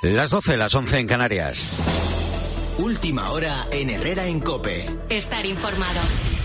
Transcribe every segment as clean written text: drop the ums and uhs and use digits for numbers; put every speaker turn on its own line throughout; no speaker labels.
Las 12, las 11 en Canarias.
Última hora en Herrera en COPE.
Estar informado.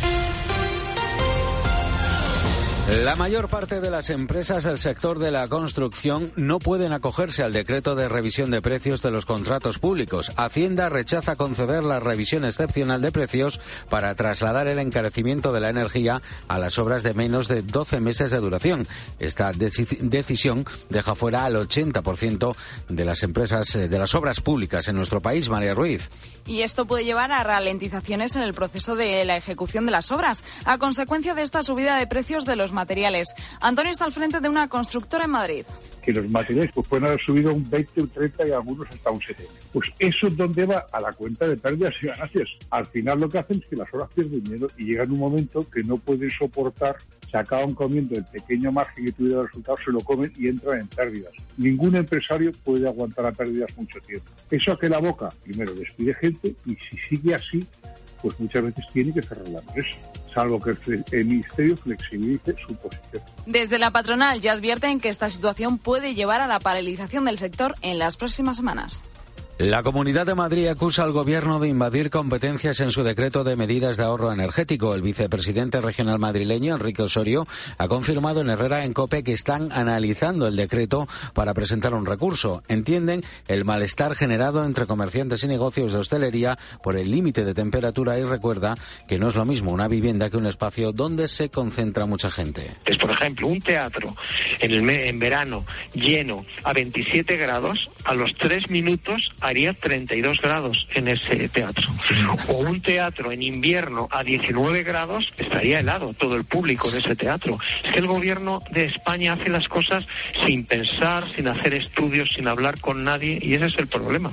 La mayor parte de las empresas del sector de la construcción no pueden acogerse al decreto de revisión de precios de los contratos públicos. Hacienda rechaza conceder la revisión excepcional de precios para trasladar el encarecimiento de la energía a las obras de menos de 12 meses de duración. Esta decisión deja fuera al 80% de las empresas de las obras públicas en nuestro país. María Ruiz.
Y esto puede llevar a ralentizaciones en el proceso de la ejecución de las obras, a consecuencia de esta subida de precios de los materiales. Antonio está al frente de una constructora en Madrid.
Que los materiales pueden haber subido un 20, un 30 y algunos hasta un 70. Pues eso es donde va a la cuenta de pérdidas y ganancias. Al final lo que hacen es que las obras pierden dinero y llega en un momento que no pueden soportar, se acaban comiendo el pequeño margen que tuviera el resultado, se lo comen y entran en pérdidas. Ningún empresario puede aguantar a pérdidas mucho tiempo. Eso a que la boca, primero, despide gente y si sigue así, pues muchas veces tiene que cerrar la empresa, salvo que el Ministerio flexibilice su posición.
Desde la patronal ya advierten que esta situación puede llevar a la paralización del sector en las próximas semanas.
La Comunidad de Madrid acusa al Gobierno de invadir competencias en su decreto de medidas de ahorro energético. El vicepresidente regional madrileño, Enrique Osorio, ha confirmado en Herrera en COPE que están analizando el decreto para presentar un recurso. Entienden el malestar generado entre comerciantes y negocios de hostelería por el límite de temperatura y recuerda que no es lo mismo una vivienda que un espacio donde se concentra mucha gente.
Pues, por ejemplo, un teatro en verano lleno a 27 grados, a los 3 minutos haría 32 grados en ese teatro. O un teatro en invierno a 19 grados, estaría helado todo el público en ese teatro. Es que el gobierno de España hace las cosas sin pensar, sin hacer estudios, sin hablar con nadie, y ese es el problema.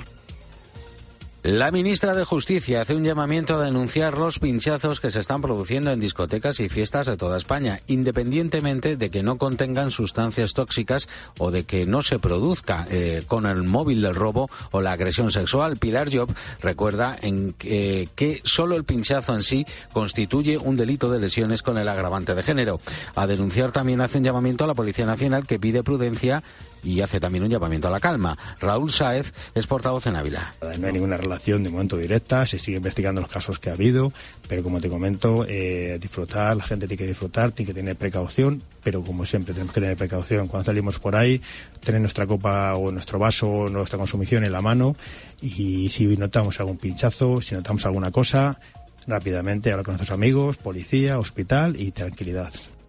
La ministra de Justicia hace un llamamiento a denunciar los pinchazos que se están produciendo en discotecas y fiestas de toda España, independientemente de que no contengan sustancias tóxicas o de que no se produzca con el móvil del robo o la agresión sexual. Pilar Llop recuerda que solo el pinchazo en sí constituye un delito de lesiones con el agravante de género. A denunciar también hace un llamamiento a la Policía Nacional que pide prudencia y hace también un llamamiento a la calma. Raúl Sáez es portavoz en Ávila.
No hay ninguna relación de momento directa, se sigue investigando los casos que ha habido, pero como te comento, disfrutar, la gente tiene que disfrutar, tiene que tener precaución, pero como siempre tenemos que tener precaución cuando salimos por ahí, tener nuestra copa o nuestro vaso o nuestra consumición en la mano y si notamos algún pinchazo, si notamos alguna cosa, rápidamente hablar con nuestros amigos, policía, hospital y tranquilidad.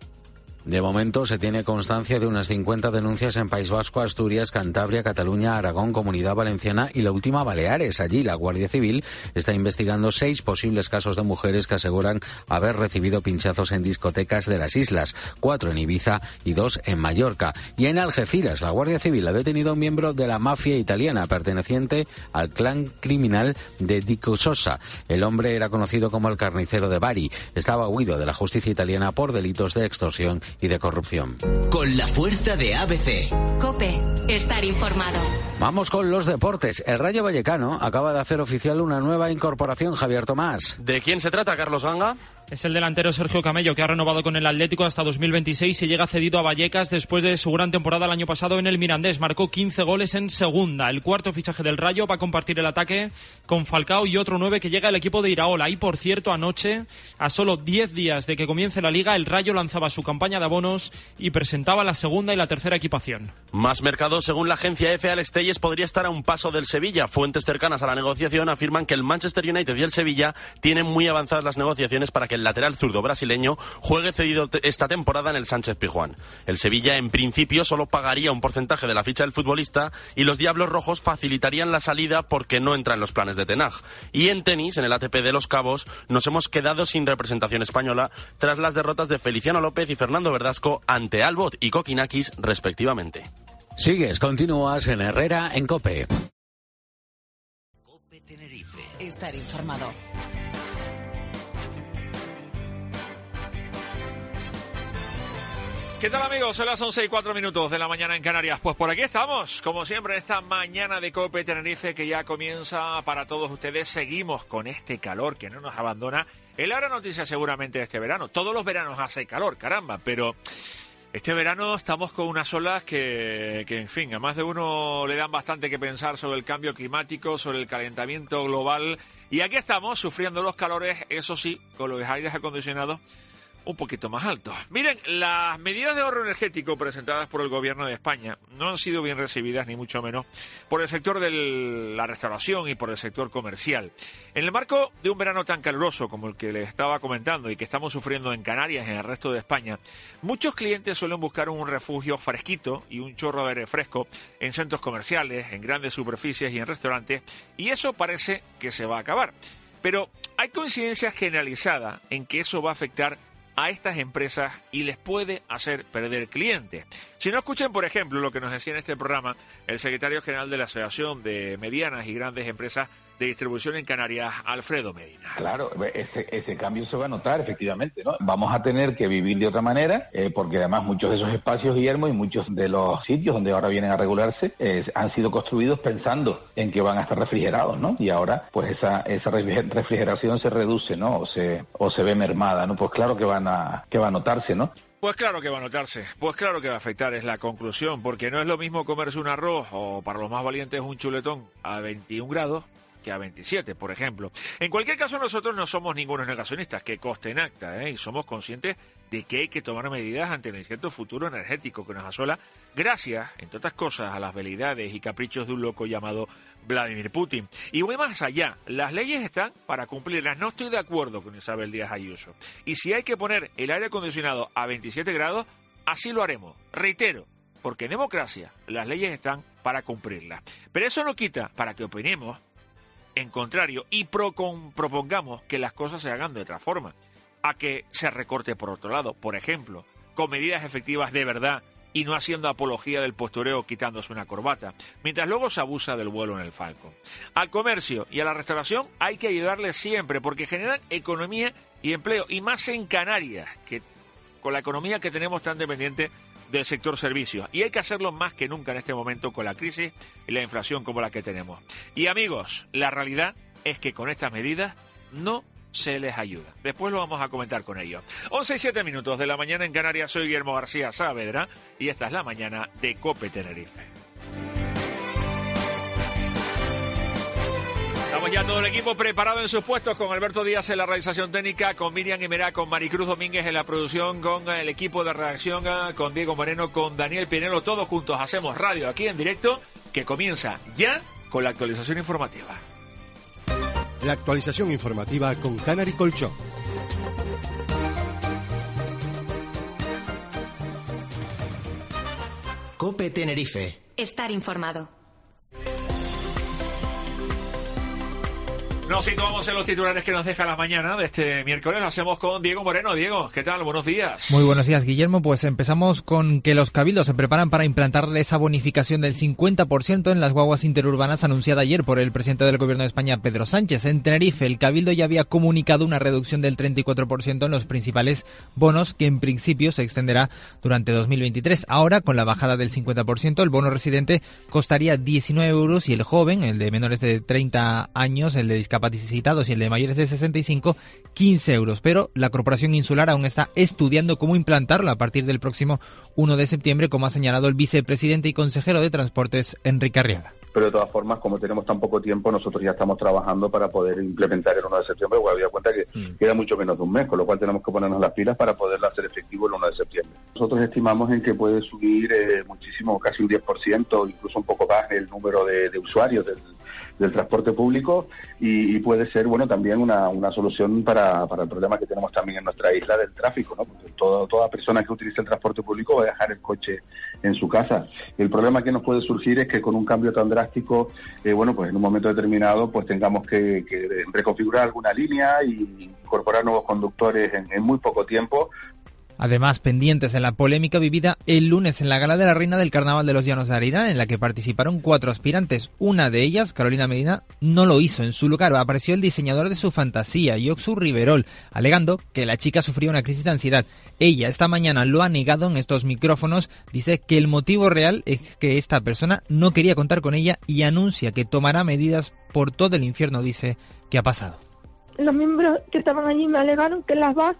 De momento se tiene constancia de unas 50 denuncias en País Vasco, Asturias, Cantabria, Cataluña, Aragón, Comunidad Valenciana y la última Baleares. Allí la Guardia Civil está investigando 6 posibles casos de mujeres que aseguran haber recibido pinchazos en discotecas de las islas, 4 en Ibiza y 2 en Mallorca. Y en Algeciras la Guardia Civil ha detenido a un miembro de la mafia italiana perteneciente al clan criminal de Dico Sosa. El hombre era conocido como el carnicero de Bari. Estaba huido de la justicia italiana por delitos de extorsión y de corrupción.
Con la fuerza de ABC.
COPE. Estar informado.
Vamos con los deportes. El Rayo Vallecano acaba de hacer oficial una nueva incorporación, Javier Tomás.
¿De quién se trata, Carlos Ganga?
Es el delantero Sergio Camello, que ha renovado con el Atlético hasta 2026 y llega cedido a Vallecas después de su gran temporada el año pasado en el Mirandés. Marcó 15 goles en segunda. El cuarto fichaje del Rayo va a compartir el ataque con Falcao y otro 9 que llega al equipo de Iraola. Y por cierto, anoche, a solo 10 días de que comience la Liga, el Rayo lanzaba su campaña de abonos y presentaba la segunda y la tercera equipación.
Más mercado, según la agencia EFE, Alex Telles podría estar a un paso del Sevilla. Fuentes cercanas a la negociación afirman que el Manchester United y el Sevilla tienen muy avanzadas las negociaciones para que el lateral zurdo brasileño juegue cedido esta temporada en el Sánchez Pizjuán. El Sevilla, en principio, solo pagaría un porcentaje de la ficha del futbolista y los Diablos Rojos facilitarían la salida porque no entra en los planes de Ten Hag. Y en tenis, en el ATP de Los Cabos, nos hemos quedado sin representación española tras las derrotas de Feliciano López y Fernando Verdasco ante Albot y Kokinakis, respectivamente.
Continúas en Herrera en COPE.
COPE Tenerife.
Estar informado.
¿Qué tal, amigos? Son las 11:04 de la mañana en Canarias. Pues por aquí estamos, como siempre, esta mañana de COPE Tenerife que ya comienza para todos ustedes. Seguimos con este calor que no nos abandona. Es la gran noticia seguramente de este verano. Todos los veranos hace calor, caramba, pero Este verano estamos con unas olas que, en fin, a más de uno le dan bastante que pensar sobre el cambio climático, sobre el calentamiento global. Y aquí estamos sufriendo los calores, eso sí, con los aires acondicionados un poquito más altos. Miren, las medidas de ahorro energético presentadas por el Gobierno de España no han sido bien recibidas, ni mucho menos, por el sector de la restauración y por el sector comercial. En el marco de un verano tan caluroso como el que les estaba comentando y que estamos sufriendo en Canarias y en el resto de España, muchos clientes suelen buscar un refugio fresquito y un chorro de aire fresco en centros comerciales, en grandes superficies y en restaurantes, y eso parece que se va a acabar. Pero hay coincidencia generalizada en que eso va a afectar a estas empresas y les puede hacer perder clientes. Si no, escuchen, por ejemplo, lo que nos decía en este programa el secretario general de la Asociación de Medianas y Grandes Empresas de Distribución en Canarias, Alfredo Medina.
Claro, ese cambio se va a notar, efectivamente, ¿no? Vamos a tener que vivir de otra manera, porque además muchos de esos espacios, Guillermo, y muchos de los sitios donde ahora vienen a regularse, han sido construidos pensando en que van a estar refrigerados, ¿no? Y ahora, pues esa refrigeración se reduce, ¿no? O se ve mermada, ¿no? Pues claro que va a notarse, ¿no?
Pues claro que va a notarse, pues claro que va a afectar, es la conclusión, porque no es lo mismo comerse un arroz o, para los más valientes, un chuletón a 21 grados que a 27, por ejemplo. En cualquier caso, nosotros no somos ningunos negacionistas, que conste en acta, y somos conscientes de que hay que tomar medidas ante el incierto futuro energético que nos asola, gracias, entre otras cosas, a las veleidades y caprichos de un loco llamado Vladimir Putin. Y voy más allá, las leyes están para cumplirlas. No estoy de acuerdo con Isabel Díaz Ayuso. Y si hay que poner el aire acondicionado a 27 grados, así lo haremos. Reitero, porque en democracia las leyes están para cumplirlas. Pero eso no quita para que opinemos en contrario y propongamos que las cosas se hagan de otra forma, a que se recorte por otro lado, por ejemplo, con medidas efectivas de verdad y no haciendo apología del postureo quitándose una corbata, mientras luego se abusa del vuelo en el Falcon. Al comercio y a la restauración hay que ayudarles siempre porque generan economía y empleo, y más en Canarias, que con la economía que tenemos tan dependiente del sector servicios, y hay que hacerlo más que nunca en este momento con la crisis y la inflación como la que tenemos. Y amigos, la realidad es que con estas medidas no se les ayuda. Después lo vamos a comentar con ellos. 11:07 de la mañana en Canarias. Soy Guillermo García Saavedra y esta es la mañana de COPE Tenerife. Estamos ya todo el equipo preparado en sus puestos, con Alberto Díaz en la realización técnica, con Miriam Imerá, con Maricruz Domínguez en la producción, con el equipo de redacción, con Diego Moreno, con Daniel Pinelo. Todos juntos hacemos radio aquí en directo, que comienza ya con la actualización informativa.
La actualización informativa con Canary Colchón.
COPE Tenerife.
Estar informado.
Nos situamos en los titulares que nos deja la mañana de este miércoles. Lo hacemos con Diego Moreno. Diego, ¿qué tal? Buenos días.
Muy buenos días, Guillermo. Pues empezamos con que los cabildos se preparan para implantar esa bonificación del 50% en las guaguas interurbanas anunciada ayer por el presidente del Gobierno de España, Pedro Sánchez. En Tenerife, el cabildo ya había comunicado una reducción del 34% en los principales bonos, que en principio se extenderá durante 2023. Ahora, con la bajada del 50%, el bono residente costaría 19 euros y el joven, el de menores de 30 años, el de discapacitados y el de mayores de 65, 15 euros. Pero la Corporación Insular aún está estudiando cómo implantarlo a partir del próximo 1 de septiembre, como ha señalado el vicepresidente y consejero de Transportes, Enrique Arriaga.
Pero de todas formas, como tenemos tan poco tiempo, nosotros ya estamos trabajando para poder implementar el 1 de septiembre, porque había cuenta que queda mucho menos de un mes, con lo cual tenemos que ponernos las pilas para poderlo hacer efectivo el 1 de septiembre. Nosotros estimamos en que puede subir muchísimo, casi un 10%, incluso un poco más, el número de usuarios del transporte público, y puede ser, bueno, también una solución para el problema que tenemos también en nuestra isla del tráfico, ¿no? Porque toda persona que utilice el transporte público va a dejar el coche en su casa. El problema que nos puede surgir es que con un cambio tan drástico, bueno, pues en un momento determinado, pues tengamos que reconfigurar alguna línea y incorporar nuevos conductores en muy poco tiempo.
Además, pendientes de la polémica vivida el lunes en la gala de la Reina del Carnaval de los Llanos de Arirán, en la que participaron 4 aspirantes. Una de ellas, Carolina Medina, no lo hizo. En su lugar apareció el diseñador de su fantasía, Yoxu Riverol, alegando que la chica sufría una crisis de ansiedad. Ella esta mañana lo ha negado en estos micrófonos. Dice que el motivo real es que esta persona no quería contar con ella y anuncia que tomará medidas por todo el infierno, dice, que ha pasado.
Los miembros que estaban allí me alegaron que las bases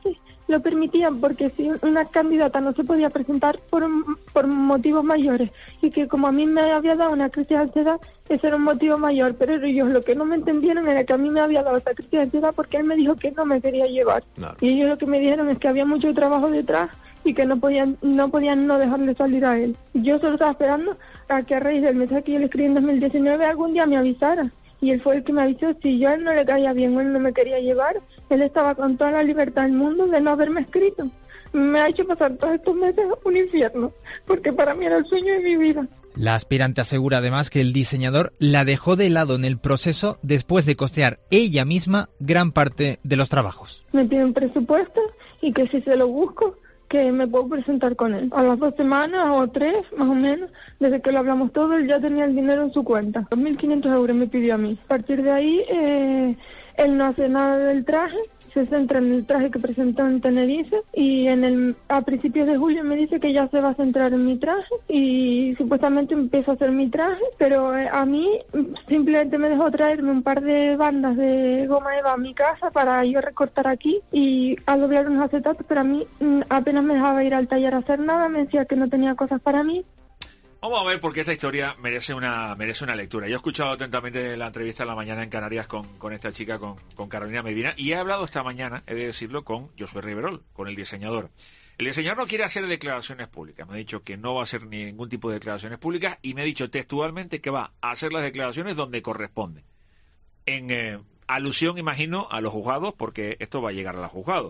lo permitían, porque si una candidata no se podía presentar por motivos mayores, y que como a mí me había dado una crisis de ansiedad, ese era un motivo mayor, pero ellos lo que no me entendieron era que a mí me había dado esa crisis de ansiedad porque él me dijo que no me quería llevar. Claro. Y ellos lo que me dijeron es que había mucho trabajo detrás y que no podían no dejarle salir a él. Yo solo estaba esperando a que a raíz del mensaje que yo le escribí en 2019 algún día me avisara. Y él fue el que me avisó. Si yo a él no le caía bien o él no me quería llevar, él estaba con toda la libertad del mundo de no haberme escrito. Me ha hecho pasar todos estos meses un infierno, porque para mí era el sueño de mi vida.
La aspirante asegura además que el diseñador la dejó de lado en el proceso después de costear ella misma gran parte de los trabajos.
Me piden presupuesto y que si se lo busco, que me puedo presentar con él. A las 2 semanas o 3, más o menos, desde que lo hablamos todo, él ya tenía el dinero en su cuenta. 2.500 euros me pidió a mí. A partir de ahí, él no hace nada del traje, se centra en el traje que presentó en Tenerife, y a principios de julio me dice que ya se va a centrar en mi traje y supuestamente empieza a hacer mi traje, pero a mí simplemente me dejó traerme un par de bandas de goma eva a mi casa para yo recortar aquí y a doblar unos acetatos, pero a mí apenas me dejaba ir al taller a hacer nada, me decía que no tenía cosas para mí.
Vamos a ver por qué esta historia merece una lectura. Yo he escuchado atentamente la entrevista en la mañana en Canarias con esta chica, con Carolina Medina, y he hablado esta mañana, he de decirlo, con Josué Riverol, con el diseñador. El diseñador no quiere hacer declaraciones públicas. Me ha dicho que no va a hacer ningún tipo de declaraciones públicas y me ha dicho textualmente que va a hacer las declaraciones donde corresponde. En alusión, imagino, a los juzgados, porque esto va a llegar a los juzgados.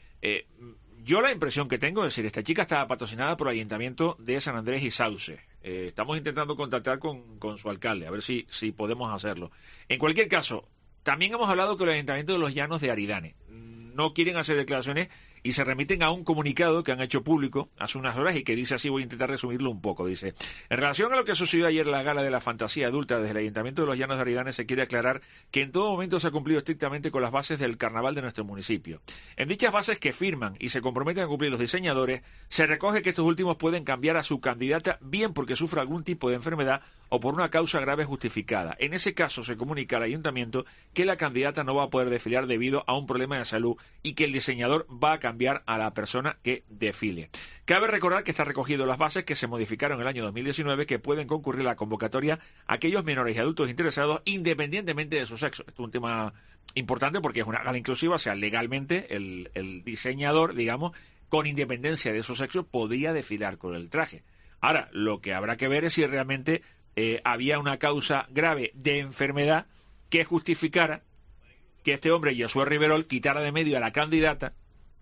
Yo la impresión que tengo es decir, esta chica estaba patrocinada por el Ayuntamiento de San Andrés y Sauce. Estamos intentando contactar con su alcalde, a ver si podemos hacerlo. En cualquier caso, también hemos hablado con el Ayuntamiento de los Llanos de Aridane. No quieren hacer declaraciones y se remiten a un comunicado que han hecho público hace unas horas y que dice así, voy a intentar resumirlo un poco. Dice, en relación a lo que sucedió ayer en la gala de la fantasía adulta desde el Ayuntamiento de los Llanos de Aridane, se quiere aclarar que en todo momento se ha cumplido estrictamente con las bases del carnaval de nuestro municipio. En dichas bases que firman y se comprometen a cumplir los diseñadores, se recoge que estos últimos pueden cambiar a su candidata bien porque sufre algún tipo de enfermedad o por una causa grave justificada. En ese caso se comunica al Ayuntamiento que la candidata no va a poder desfilar debido a un problema de salud y que el diseñador va a cambiar a la persona que desfile. Cabe recordar que está recogido las bases que se modificaron en el año 2019 que pueden concurrir a la convocatoria a aquellos menores y adultos interesados independientemente de su sexo. Esto es un tema importante porque es una gala inclusiva, o sea, legalmente el diseñador, digamos, con independencia de su sexo, podía desfilar con el traje. Ahora, lo que habrá que ver es si realmente había una causa grave de enfermedad que justificara que este hombre, Josué Riverol, quitara de medio a la candidata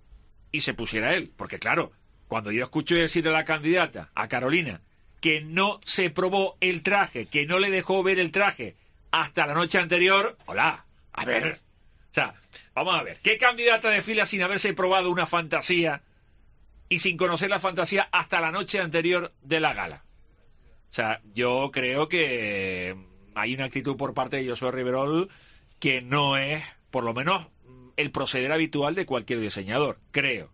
y se pusiera él. Porque claro, cuando yo escucho decir a la candidata, a Carolina, que no se probó el traje, que no le dejó ver el traje hasta la noche anterior, hola, a ver, o sea, vamos a ver, ¿qué candidata desfila sin haberse probado una fantasía y sin conocer la fantasía hasta la noche anterior de la gala? O sea, yo creo que hay una actitud por parte de Josué Riverol que no es, por lo menos, el proceder habitual de cualquier diseñador, creo.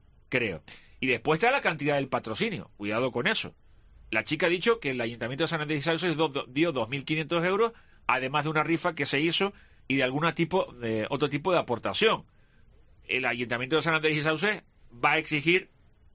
Y después está la cantidad del patrocinio, cuidado con eso. La chica ha dicho que el Ayuntamiento de San Andrés y Sauce dio 2.500 euros, además de una rifa que se hizo y de otro tipo de aportación. El Ayuntamiento de San Andrés y Sauce va a exigir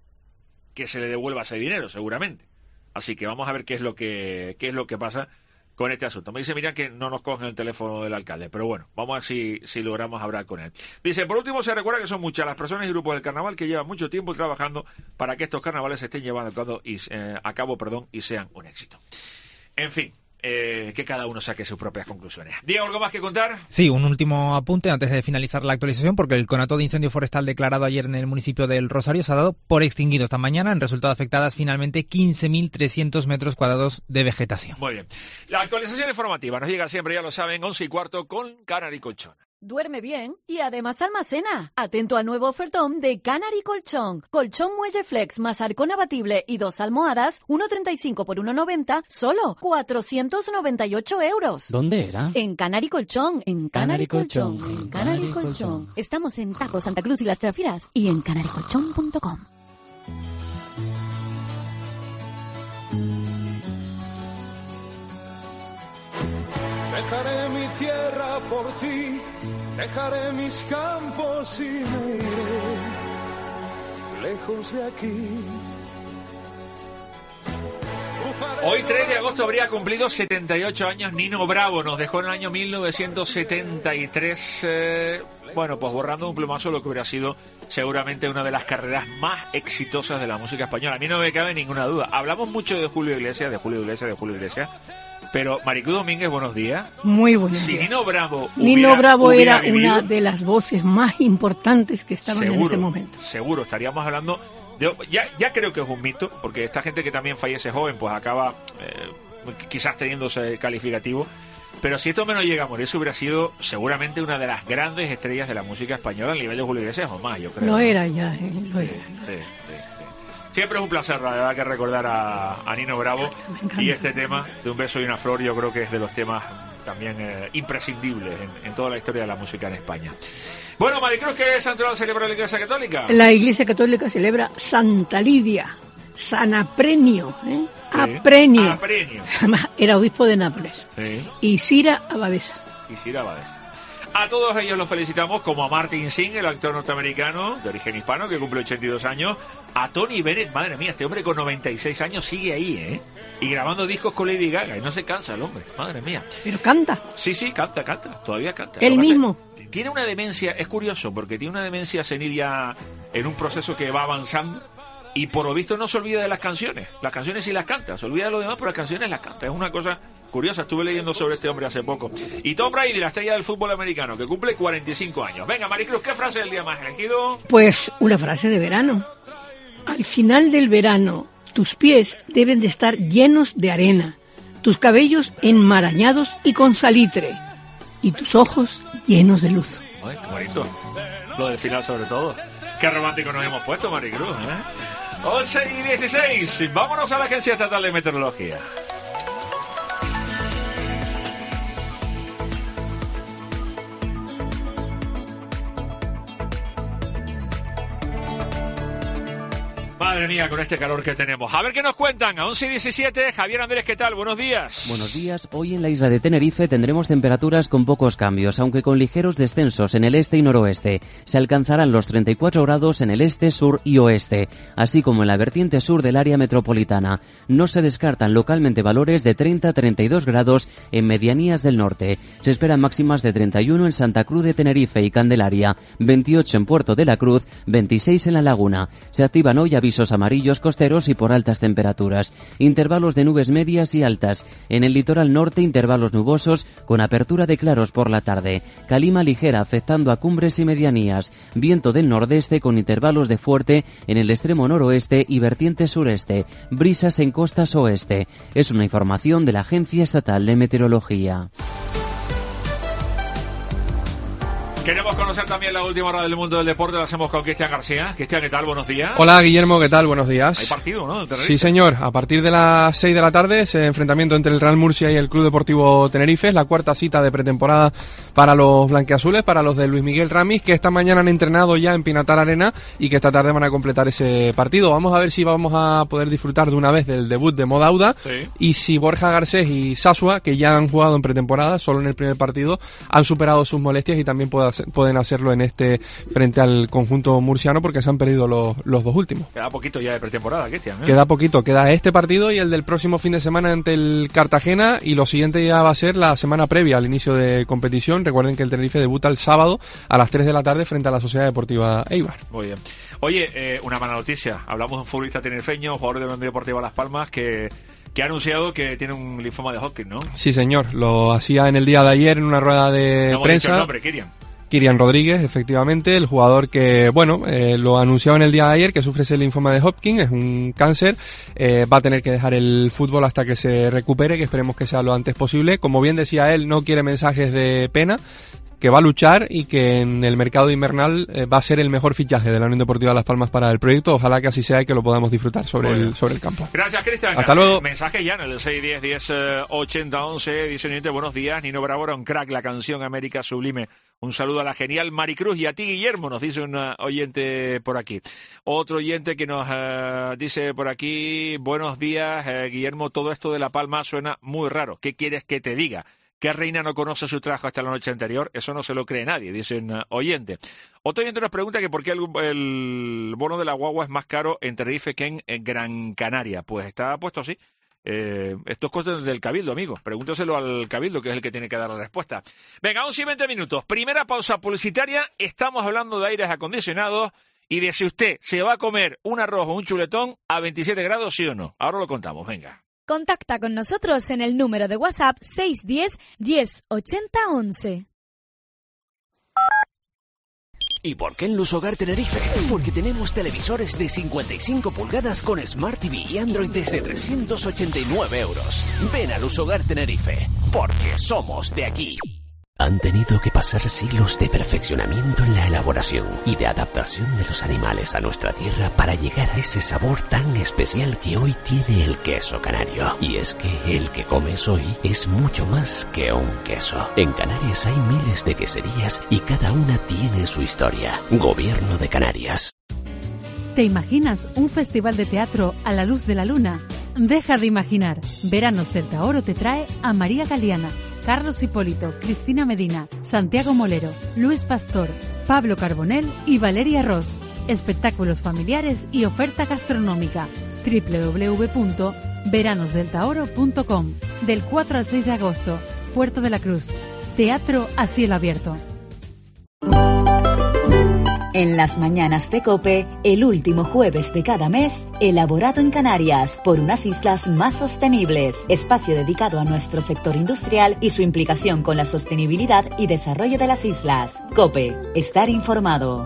que se le devuelva ese dinero, seguramente. Así que vamos a ver qué es lo que pasa con este asunto. Me dice, mira, que no nos cogen el teléfono del alcalde, pero bueno, vamos a ver si logramos hablar con él. Dice, por último, se recuerda que son muchas las personas y grupos del carnaval que llevan mucho tiempo trabajando para que estos carnavales se estén llevando a cabo y sean un éxito. En fin, que cada uno saque sus propias conclusiones. Diego, ¿algo más que contar?
Sí, un último apunte antes de finalizar la actualización, porque el conato de incendio forestal declarado ayer en el municipio del Rosario se ha dado por extinguido esta mañana. Han resultado afectadas finalmente 15.300 metros cuadrados de vegetación.
Muy bien. La actualización informativa nos llega siempre, ya lo saben, 11:15 con Canary Colchón.
Duerme bien y además almacena. Atento al nuevo ofertón de Canary Colchón. Colchón Muelle Flex más arcón abatible y 2 almohadas, 1,35 por 1,90, solo 498 euros.
¿Dónde era?
En Canary Colchón, en Canary Colchón,
Colchón.
en Canary Colchón. Estamos en Taco Santa Cruz y Las Trafiras y en canarycolchón.com.
Dejaré mi tierra por ti, dejaré mis campos y me iré
lejos de aquí.
Hoy 3 de agosto habría cumplido 78 años Nino Bravo, nos dejó en el año 1973, bueno, pues borrando un plumazo lo que hubiera sido seguramente una de las carreras más exitosas de la música española. A mí no me cabe ninguna duda. Hablamos mucho de Julio Iglesias, pero Maricruz Domínguez, buenos días.
Muy buenos días.
Si Nino
Bravo era
vivido,
una de las voces más importantes que estaban en ese momento.
Seguro, estaríamos hablando... Ya creo que es un mito, porque esta gente que también fallece joven, pues acaba quizás teniendo ese calificativo. Pero si esto menos llega a morir, eso hubiera sido seguramente una de las grandes estrellas de la música española al nivel de Julio Iglesias o más, yo creo.
Lo era ya, lo era.
Sí. Siempre es un placer, la verdad, que recordar a Nino Bravo. Y este tema de Un beso y una flor, yo creo que es de los temas también imprescindibles en toda la historia de la música en España. Bueno, Maricruz, ¿qué santoral celebra la Iglesia Católica?
La Iglesia Católica celebra Santa Lidia, San Aprenio, Aprenio. Además, era obispo de Nápoles.
Sí.
Y Sira Abadesa.
A todos ellos los felicitamos, como a Martin Singh, el actor norteamericano de origen hispano, que cumple 82 años. A Tony Bennett, madre mía, este hombre con 96 años sigue ahí, y grabando discos con Lady Gaga, y no se cansa el hombre, madre mía.
Pero canta.
Sí, canta, todavía canta.
Él mismo.
Tiene una demencia, es curioso, porque tiene una demencia senil ya en un proceso que va avanzando, y por lo visto no se olvida de las canciones sí las canta, se olvida de lo demás, pero las canciones las canta. Es una cosa curiosa, estuve leyendo sobre este hombre hace poco. Y Tom Brady, la estrella del fútbol americano, que cumple 45 años. Venga, Maricruz, ¿qué frase del día más elegido?
Pues una frase de verano. Al final del verano, tus pies deben de estar llenos de arena, tus cabellos enmarañados y con salitre, y tus ojos llenos de luz.
Ay, qué bonito. Lo del final sobre todo. Qué romántico nos hemos puesto, Maricruz, 11:16. Vámonos a la Agencia Estatal de Meteorología. Madre mía, con este calor que tenemos. A ver qué nos cuentan. A 11:17. Javier Andrés, ¿qué tal? Buenos días.
Buenos días. Hoy en la isla de Tenerife tendremos temperaturas con pocos cambios, aunque con ligeros descensos en el este y noroeste. Se alcanzarán los 34 grados en el este, sur y oeste, así como en la vertiente sur del área metropolitana. No se descartan localmente valores de 30 a 32 grados en medianías del norte. Se esperan máximas de 31 en Santa Cruz de Tenerife y Candelaria, 28 en Puerto de la Cruz, 26 en La Laguna. Se activan hoy avisos amarillos costeros y por altas temperaturas. Intervalos de nubes medias y altas. En el litoral norte, intervalos nubosos con apertura de claros por la tarde. Calima ligera afectando a cumbres y medianías. Viento del nordeste con intervalos de fuerte en el extremo noroeste y vertiente sureste. Brisas en costas oeste. Es una información de la Agencia Estatal de Meteorología.
Queremos conocer también la última hora del mundo del deporte. La hacemos con Cristian García. Cristian, ¿qué tal? Buenos días.
Hola, Guillermo, ¿qué tal? Buenos días.
Hay partido, ¿no?
Sí, señor. A partir de las 6 de la tarde, ese enfrentamiento entre el Real Murcia y el Club Deportivo Tenerife. Es la cuarta cita de pretemporada para los blanquiazules, para los de Luis Miguel Ramis, que esta mañana han entrenado ya en Pinatar Arena y que esta tarde van a completar ese partido. Vamos a ver si vamos a poder disfrutar de una vez del debut de Modauda, y si Borja Garcés y Sasua, que ya han jugado en pretemporada, solo en el primer partido, han superado sus molestias y también pueden hacerlo en este frente al conjunto murciano, porque se han perdido los dos últimos.
Queda poquito ya de pretemporada, Cristian,
Queda poquito, queda este partido y el del próximo fin de semana ante el Cartagena, y lo siguiente ya va a ser la semana previa al inicio de competición. Recuerden que el Tenerife debuta el sábado a las 3 de la tarde frente a la Sociedad Deportiva Eibar.
Muy bien. Oye, una mala noticia. Hablamos de un futbolista tinerfeño, jugador de la Unión Deportiva Las Palmas, que ha anunciado que tiene un linfoma de Hodgkin, ¿no?
Sí, señor. Lo hacía en el día de ayer en una rueda de prensa.
Dicho el nombre,
Kirian Rodríguez, efectivamente, el jugador que, lo anunciaba en el día de ayer, que sufre ese linfoma de Hodgkin, es un cáncer, va a tener que dejar el fútbol hasta que se recupere, que esperemos que sea lo antes posible. Como bien decía él, no quiere mensajes de pena, que va a luchar y que en el mercado invernal va a ser el mejor fichaje de la Unión Deportiva Las Palmas para el proyecto. Ojalá que así sea y que lo podamos disfrutar sobre el campo.
Gracias, Cristian.
Hasta luego.
Mensaje ya en el 610-10-80-11. Dice oyente, buenos días. Nino Bravo era un crack, la canción América Sublime. Un saludo a la genial Maricruz y a ti, Guillermo, nos dice un oyente por aquí. Otro oyente que nos dice por aquí, buenos días, Guillermo, todo esto de La Palma suena muy raro. ¿Qué quieres que te diga? ¿Qué reina no conoce su traje hasta la noche anterior? Eso no se lo cree nadie, dicen oyentes. Otro oyente nos pregunta que por qué el bono de la guagua es más caro en Tenerife que en Gran Canaria. Pues está puesto así. Estos costes del Cabildo, amigos. Pregúnteselo al Cabildo, que es el que tiene que dar la respuesta. Venga, 11 y 20 minutos. Primera pausa publicitaria. Estamos hablando de aires acondicionados y de si usted se va a comer un arroz o un chuletón a 27 grados, sí o no. Ahora lo contamos, venga.
Contacta con nosotros en el número de WhatsApp 610 10 80 11.
¿Y por qué en Lushogar Tenerife? Porque tenemos televisores de 55 pulgadas con Smart TV y Android desde 389 euros. Ven a Lushogar Tenerife, porque somos de aquí. Han tenido que pasar siglos de perfeccionamiento en la elaboración y de adaptación de los animales a nuestra tierra para llegar a ese sabor tan especial que hoy tiene el queso canario. Y es que el que comes hoy es mucho más que un queso. En Canarias hay miles de queserías y cada una tiene su historia. Gobierno de Canarias.
¿Te imaginas un festival de teatro a la luz de la luna? Deja de imaginar. Veranos del Tahoro te trae a María Galeana, Carlos Hipólito, Cristina Medina, Santiago Molero, Luis Pastor, Pablo Carbonell y Valeria Ross. Espectáculos familiares y oferta gastronómica. www.veranosdeltahoro.com. Del 4 al 6 de agosto, Puerto de la Cruz. Teatro a cielo abierto.
En las mañanas de COPE, el último jueves de cada mes, elaborado en Canarias por unas islas más sostenibles. Espacio dedicado a nuestro sector industrial y su implicación con la sostenibilidad y desarrollo de las islas. COPE, estar informado.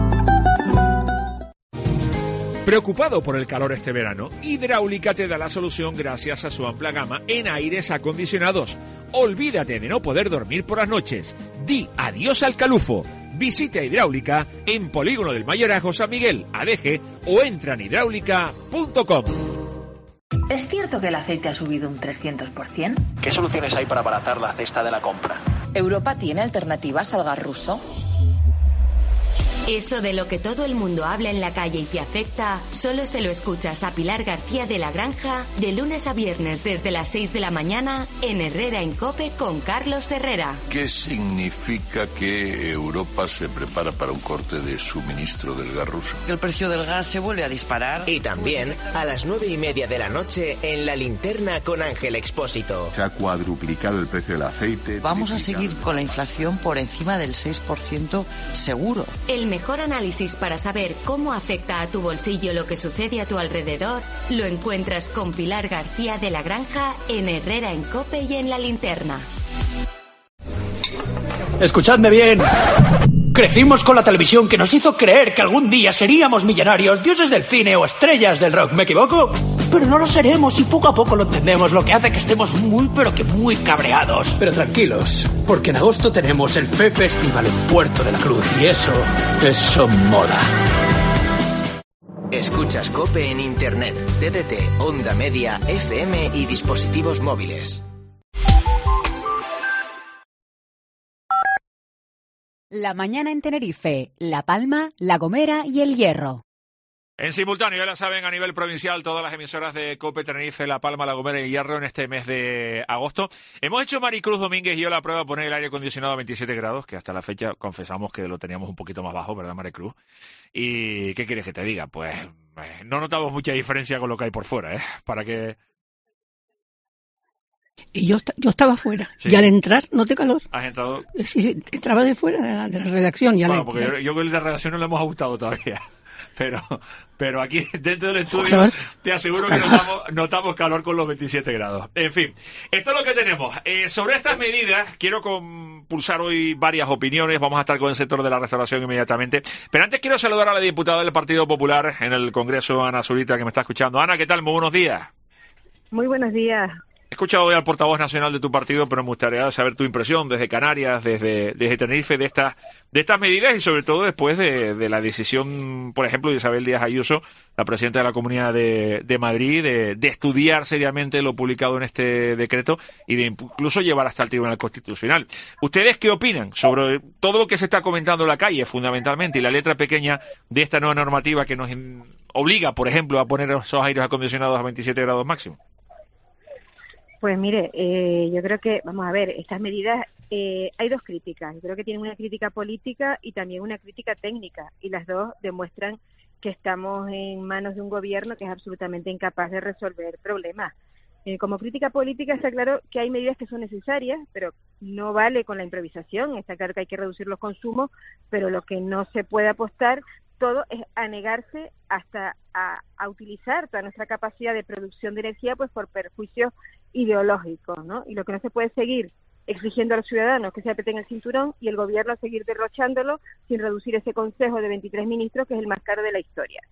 ¿Preocupado por el calor este verano? Hidráulica te da la solución gracias a su amplia gama en aires acondicionados. Olvídate de no poder dormir por las noches. Di adiós al calufo. Visita Hidráulica en Polígono del Mayorazgo San Miguel, ADG, o entra en hidráulica.com.
¿Es cierto que el aceite ha subido un 300%?
¿Qué soluciones hay para abaratar la cesta de la compra?
¿Europa tiene alternativas al gas ruso?
Eso de lo que todo el mundo habla en la calle y te afecta, solo se lo escuchas a Pilar García de la Granja de lunes a viernes desde las 6 de la mañana en Herrera en COPE con Carlos Herrera.
¿Qué significa que Europa se prepara para un corte de suministro del gas ruso?
Que el precio del gas se vuelve a disparar.
Y también a las 9:30 de la noche en La Linterna con Ángel Expósito.
Se ha cuadruplicado el precio del aceite.
Vamos a seguir con la inflación por encima del 6% seguro.
El mejor análisis para saber cómo afecta a tu bolsillo lo que sucede a tu alrededor lo encuentras con Pilar García de la Granja en Herrera en COPE y en La Linterna.
Escuchadme bien. Crecimos con la televisión que nos hizo creer que algún día seríamos millonarios, dioses del cine o estrellas del rock. ¿Me equivoco? Pero no lo seremos y poco a poco lo entendemos, lo que hace que estemos muy pero que muy cabreados. Pero tranquilos, porque en agosto tenemos el FE Festival en Puerto de la Cruz y eso mola.
Escuchas COPE en Internet, TDT, Onda Media, FM y dispositivos móviles.
La mañana en Tenerife, La Palma, La Gomera y El Hierro.
En simultáneo, ya lo saben, a nivel provincial, todas las emisoras de COPE, Tenerife, La Palma, La Gomera y El Hierro en este mes de agosto. Hemos hecho Maricruz Domínguez y yo la prueba de poner el aire acondicionado a 27 grados, que hasta la fecha confesamos que lo teníamos un poquito más bajo, ¿verdad, Maricruz? ¿Y qué quieres que te diga? Pues no notamos mucha diferencia con lo que hay por fuera, ¿eh? Para que...
Y yo estaba fuera.
Sí.
Y al entrar noté calor.
¿Has entrado?
Sí, entraba de fuera de la redacción.
Bueno, porque yo con el de redacción no le hemos gustado todavía. Pero aquí dentro del estudio te aseguro que notamos calor con los 27 grados. En fin, esto es lo que tenemos. Sobre estas medidas quiero compulsar hoy varias opiniones. Vamos a estar con el sector de la restauración inmediatamente. Pero antes quiero saludar a la diputada del Partido Popular en el Congreso, Ana Zurita, que me está escuchando. Ana, ¿qué tal? Muy buenos días.
Muy buenos días.
He escuchado hoy al portavoz nacional de tu partido, pero me gustaría saber tu impresión desde Canarias, desde Tenerife, de estas medidas y sobre todo después de la decisión, por ejemplo, de Isabel Díaz Ayuso, la presidenta de la Comunidad de Madrid, de estudiar seriamente lo publicado en este decreto y de incluso llevar hasta el Tribunal Constitucional. ¿Ustedes qué opinan sobre todo lo que se está comentando en la calle, fundamentalmente, y la letra pequeña de esta nueva normativa que nos obliga, por ejemplo, a poner esos aires acondicionados a 27 grados máximo?
Pues mire, yo creo que, vamos a ver, estas medidas, hay dos críticas. Yo creo que tienen una crítica política y también una crítica técnica, y las dos demuestran que estamos en manos de un gobierno que es absolutamente incapaz de resolver problemas. Como crítica política está claro que hay medidas que son necesarias, pero no vale con la improvisación. Está claro que hay que reducir los consumos, pero lo que no se puede apostar todo es a negarse hasta a utilizar toda nuestra capacidad de producción de energía pues por perjuicios ideológicos, ¿no? Y lo que no se puede seguir exigiendo a los ciudadanos que se apreten el cinturón y el gobierno seguir derrochándolo sin reducir ese consejo de 23 ministros que es el más caro de la historia.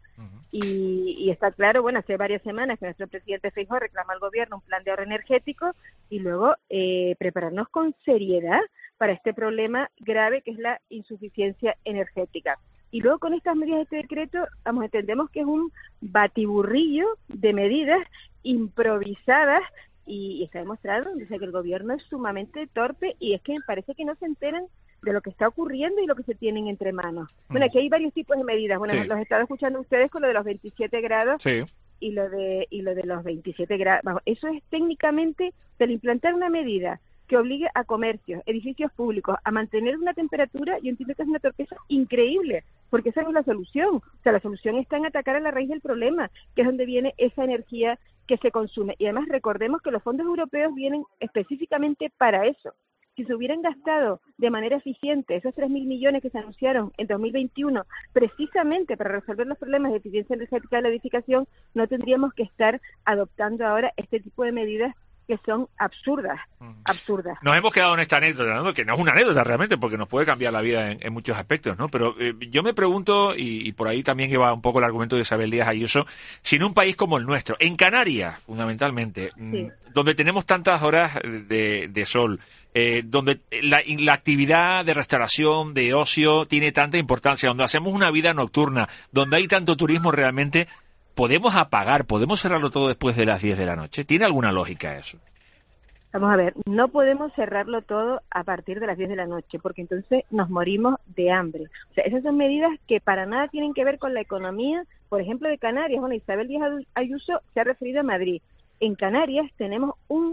Y está claro, bueno, hace varias semanas que nuestro presidente Feijóo reclama al gobierno un plan de ahorro energético y luego prepararnos con seriedad para este problema grave que es la insuficiencia energética. Y luego con estas medidas de este decreto, entendemos que es un batiburrillo de medidas improvisadas y está demostrado que el gobierno es sumamente torpe y es que me parece que no se enteran de lo que está ocurriendo y lo que se tienen entre manos. Bueno, aquí hay varios tipos de medidas. Bueno, los he estado escuchando ustedes con lo de los 27 grados y lo de los 27 grados. Vamos, eso es técnicamente del implantar una medida que obligue a comercios, edificios públicos, a mantener una temperatura, yo entiendo que es una torpeza increíble, porque esa no es la solución. O sea, la solución está en atacar a la raíz del problema, que es donde viene esa energía que se consume. Y además recordemos que los fondos europeos vienen específicamente para eso. Si se hubieran gastado de manera eficiente esos 3.000 millones que se anunciaron en 2021 precisamente para resolver los problemas de eficiencia energética de la edificación, no tendríamos que estar adoptando ahora este tipo de medidas que son absurdas.
Nos hemos quedado en esta anécdota, ¿no? Que no es una anécdota realmente, porque nos puede cambiar la vida en muchos aspectos, ¿no? Pero yo me pregunto, y por ahí también iba un poco el argumento de Isabel Díaz Ayuso, si en un país como el nuestro, en Canarias, fundamentalmente, donde tenemos tantas horas de sol, donde la actividad de restauración, de ocio, tiene tanta importancia, donde hacemos una vida nocturna, donde hay tanto turismo realmente, ¿podemos apagar, podemos cerrarlo todo después de las 10 de la noche? ¿Tiene alguna lógica eso?
Vamos a ver, no podemos cerrarlo todo a partir de las 10 de la noche, porque entonces nos morimos de hambre. O sea, esas son medidas que para nada tienen que ver con la economía, por ejemplo, de Canarias. Bueno, Isabel Díaz Ayuso se ha referido a Madrid. En Canarias tenemos un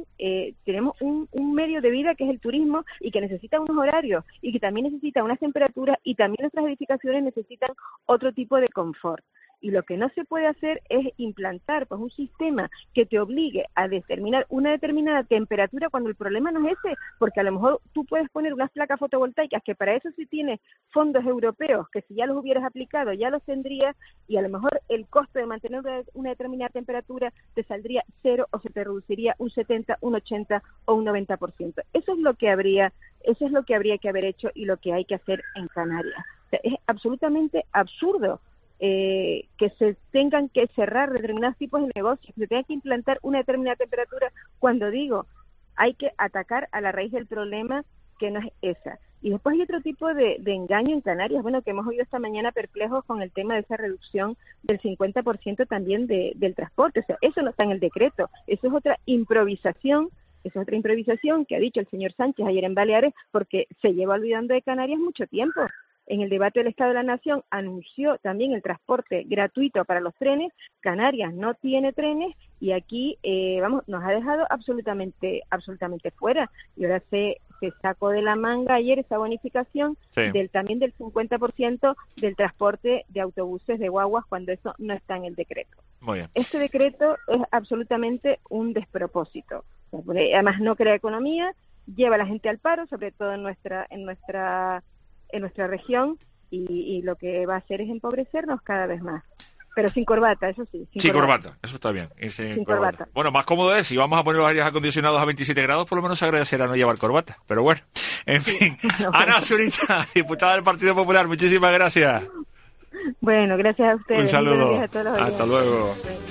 medio de vida que es el turismo y que necesita unos horarios y que también necesita unas temperaturas y también nuestras edificaciones necesitan otro tipo de confort. Y lo que no se puede hacer es implantar pues un sistema que te obligue a determinar una determinada temperatura cuando el problema no es ese, porque a lo mejor tú puedes poner unas placas fotovoltaicas que para eso sí tienes fondos europeos, que si ya los hubieras aplicado ya los tendrías, y a lo mejor el costo de mantener una determinada temperatura te saldría cero o se te reduciría un 70, un 80 o un 90%. Eso es lo que habría que haber hecho y lo que hay que hacer en Canarias. O sea, es absolutamente absurdo que se tengan que cerrar determinados tipos de negocios, que se tenga que implantar una determinada temperatura, cuando digo, hay que atacar a la raíz del problema, que no es esa. Y después hay otro tipo de engaño en Canarias, bueno, que hemos oído esta mañana perplejos con el tema de esa reducción del 50% también del transporte. O sea, eso no está en el decreto, eso es otra improvisación. Esa es otra improvisación que ha dicho el señor Sánchez ayer en Baleares, porque se lleva olvidando de Canarias mucho tiempo. En el debate del Estado de la Nación anunció también el transporte gratuito para los trenes. Canarias no tiene trenes y aquí nos ha dejado absolutamente fuera. Y ahora se sacó de la manga ayer esa bonificación también del 50% del transporte de autobuses, de guaguas, cuando eso no está en el decreto.
Muy bien.
Este decreto es absolutamente un despropósito. Además no crea economía, lleva a la gente al paro, sobre todo en nuestra región, y lo que va a hacer es empobrecernos cada vez más. Pero sin corbata, eso sí.
Sin corbata, eso está bien. Sin corbata. Bueno, más cómodo es, si vamos a poner los aires acondicionados a 27 grados, por lo menos se agradecerá no llevar corbata. Pero bueno, en fin. Ana Zurita, diputada del Partido Popular, muchísimas gracias.
Bueno, gracias a ustedes.
Un saludo.
A todos.
Hasta luego.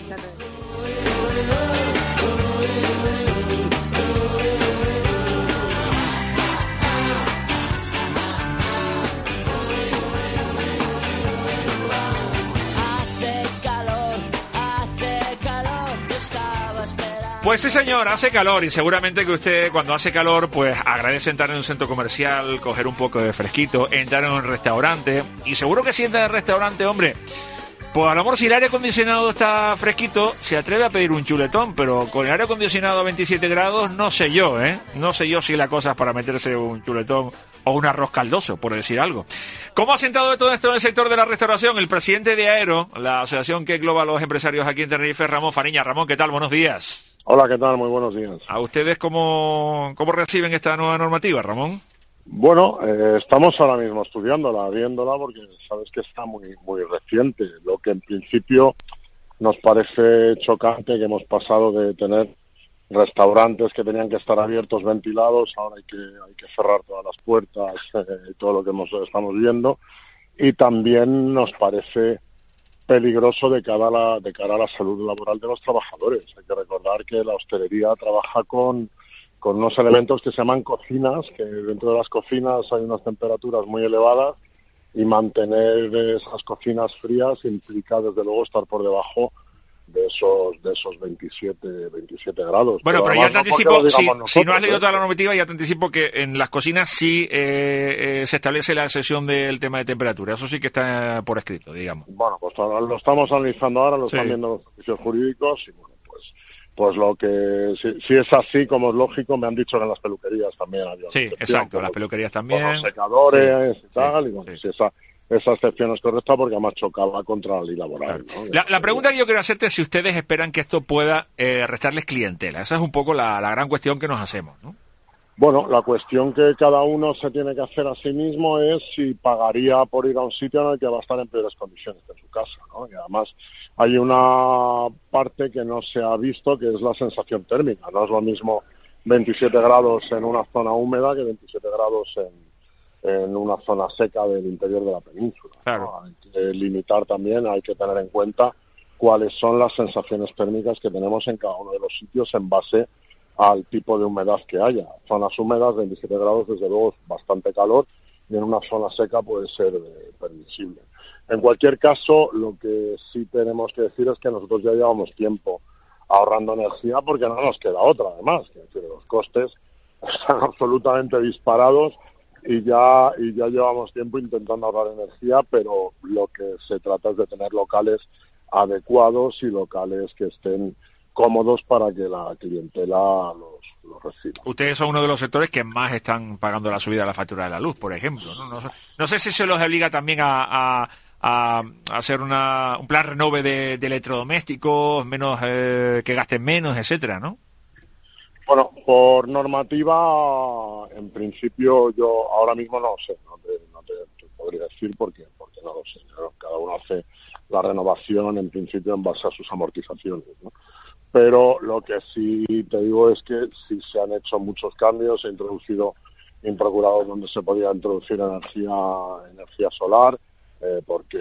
Pues sí, señor, hace calor y seguramente que usted cuando hace calor pues agradece entrar en un centro comercial, coger un poco de fresquito, entrar en un restaurante y seguro que si entra en el restaurante, hombre, Pues a lo mejor si el aire acondicionado está fresquito, se atreve a pedir un chuletón, pero con el aire acondicionado a 27 grados, no sé yo, ¿eh? No sé yo si la cosa es para meterse un chuletón o un arroz caldoso, por decir algo. ¿Cómo ha sentado de todo esto en el sector de la restauración? El presidente de Aero, la asociación que engloba a los empresarios aquí en Tenerife, Ramón Fariña. Ramón, ¿qué tal? Buenos días.
Hola, ¿qué tal? Muy buenos días.
¿A ustedes cómo reciben esta nueva normativa, Ramón?
Bueno, estamos ahora mismo estudiándola, viéndola, porque sabes que está muy reciente. Lo que en principio nos parece chocante, que hemos pasado de tener restaurantes que tenían que estar abiertos, ventilados, ahora hay que cerrar todas las puertas y todo lo que estamos viendo. Y también nos parece peligroso de cara a la salud laboral de los trabajadores. Hay que recordar que la hostelería trabaja con unos elementos que se llaman cocinas, que dentro de las cocinas hay unas temperaturas muy elevadas y mantener esas cocinas frías implica desde luego estar por debajo de esos 27 grados.
Bueno, pero ya te anticipo, si no has leído toda la normativa, ya te anticipo que en las cocinas sí se establece la excepción del tema de temperatura. Eso sí que está por escrito, digamos.
Bueno, pues lo estamos analizando ahora, lo están viendo los servicios jurídicos y bueno, pues lo que si es así, como es lógico, me han dicho que en las peluquerías también había.
Sí, exacto, en las peluquerías también.
Con los secadores y tal, y bueno, si esa excepción es correcta porque además chocaba contra la ley laboral.
Claro.
¿No?
La pregunta que yo quiero hacerte es si ustedes esperan que esto pueda restarles clientela. Esa es un poco la gran cuestión que nos hacemos, ¿no?
Bueno, la cuestión que cada uno se tiene que hacer a sí mismo es si pagaría por ir a un sitio en el que va a estar en peores condiciones que en su casa, ¿no? Y además hay una parte que no se ha visto, que es la sensación térmica. No es lo mismo 27 grados en una zona húmeda que 27 grados en una zona seca del interior de la península, ¿no?
Claro.
Hay que limitar también, hay que tener en cuenta cuáles son las sensaciones térmicas que tenemos en cada uno de los sitios en base al tipo de humedad que haya. Zonas húmedas, 27 grados, desde luego es bastante calor, y en una zona seca puede ser permisible. En cualquier caso, lo que sí tenemos que decir es que nosotros ya llevamos tiempo ahorrando energía porque no nos queda otra, además. Es decir, los costes están absolutamente disparados y ya llevamos tiempo intentando ahorrar energía, pero lo que se trata es de tener locales adecuados y locales que estén cómodos para que la clientela los reciba.
Ustedes son uno de los sectores que más están pagando la subida de la factura de la luz, por ejemplo, ¿no? No sé si se los obliga también a hacer un plan renove de electrodomésticos, menos que gasten menos, etcétera, ¿no?
Bueno, por normativa, en principio yo ahora mismo no lo sé, no te podría decir porque no lo sé. Cada uno hace la renovación en principio en base a sus amortizaciones, ¿no? Pero lo que sí te digo es que sí se han hecho muchos cambios, se ha introducido improcurados donde se podía introducir energía solar, porque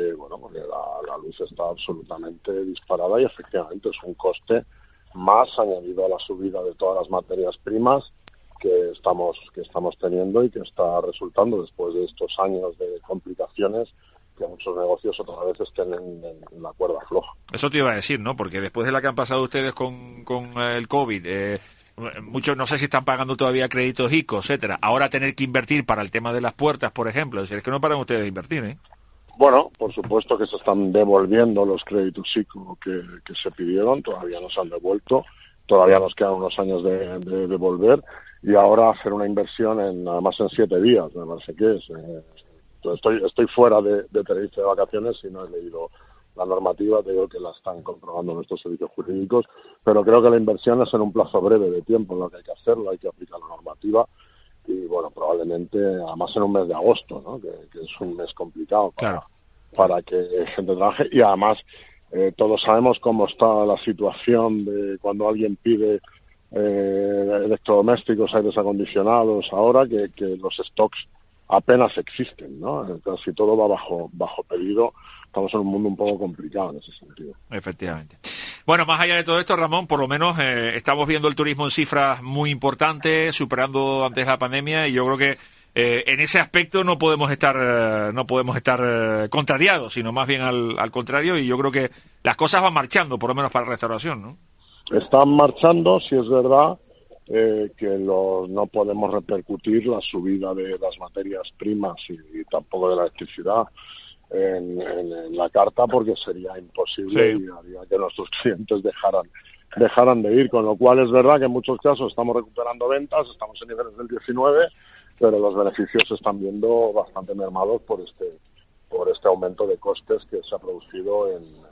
la luz está absolutamente disparada y efectivamente es un coste más añadido a la subida de todas las materias primas que estamos teniendo y que está resultando después de estos años de complicaciones que muchos negocios otra vez estén en la cuerda floja.
Eso te iba a decir, ¿no? Porque después de la que han pasado ustedes con el COVID, muchos no sé si están pagando todavía créditos ICO, etcétera. Ahora tener que invertir para el tema de las puertas, por ejemplo, es decir, es que no paran ustedes de invertir, ¿eh?
Bueno, por supuesto que se están devolviendo los créditos ICO que se pidieron, todavía no se han devuelto, todavía nos quedan unos años de devolver, y ahora hacer una inversión además en 7 días, me parece que es. Estoy fuera de Tenerife de vacaciones y no he leído la normativa, te digo que la están comprobando nuestros servicios jurídicos, pero creo que la inversión es en un plazo breve de tiempo en lo que hay que hacerlo, hay que aplicar la normativa y bueno, probablemente además en un mes de agosto, ¿no? que es un mes complicado para que gente trabaje y además todos sabemos cómo está la situación de cuando alguien pide electrodomésticos, aires acondicionados ahora, que los stocks apenas existen, ¿no? Casi todo va bajo pedido. Estamos en un mundo un poco complicado en ese sentido.
Efectivamente. Bueno, más allá de todo esto, Ramón, por lo menos estamos viendo el turismo en cifras muy importantes, superando antes la pandemia, y yo creo que en ese aspecto no podemos estar contrariados, sino más bien al contrario, y yo creo que las cosas van marchando, por lo menos para la restauración, ¿no?
Están marchando, si es verdad, que no podemos repercutir la subida de las materias primas y tampoco de la electricidad en la carta, porque sería imposible y haría que nuestros clientes dejaran de ir, con lo cual es verdad que en muchos casos estamos recuperando ventas, estamos en niveles del 19, pero los beneficios se están viendo bastante mermados por este aumento de costes que se ha producido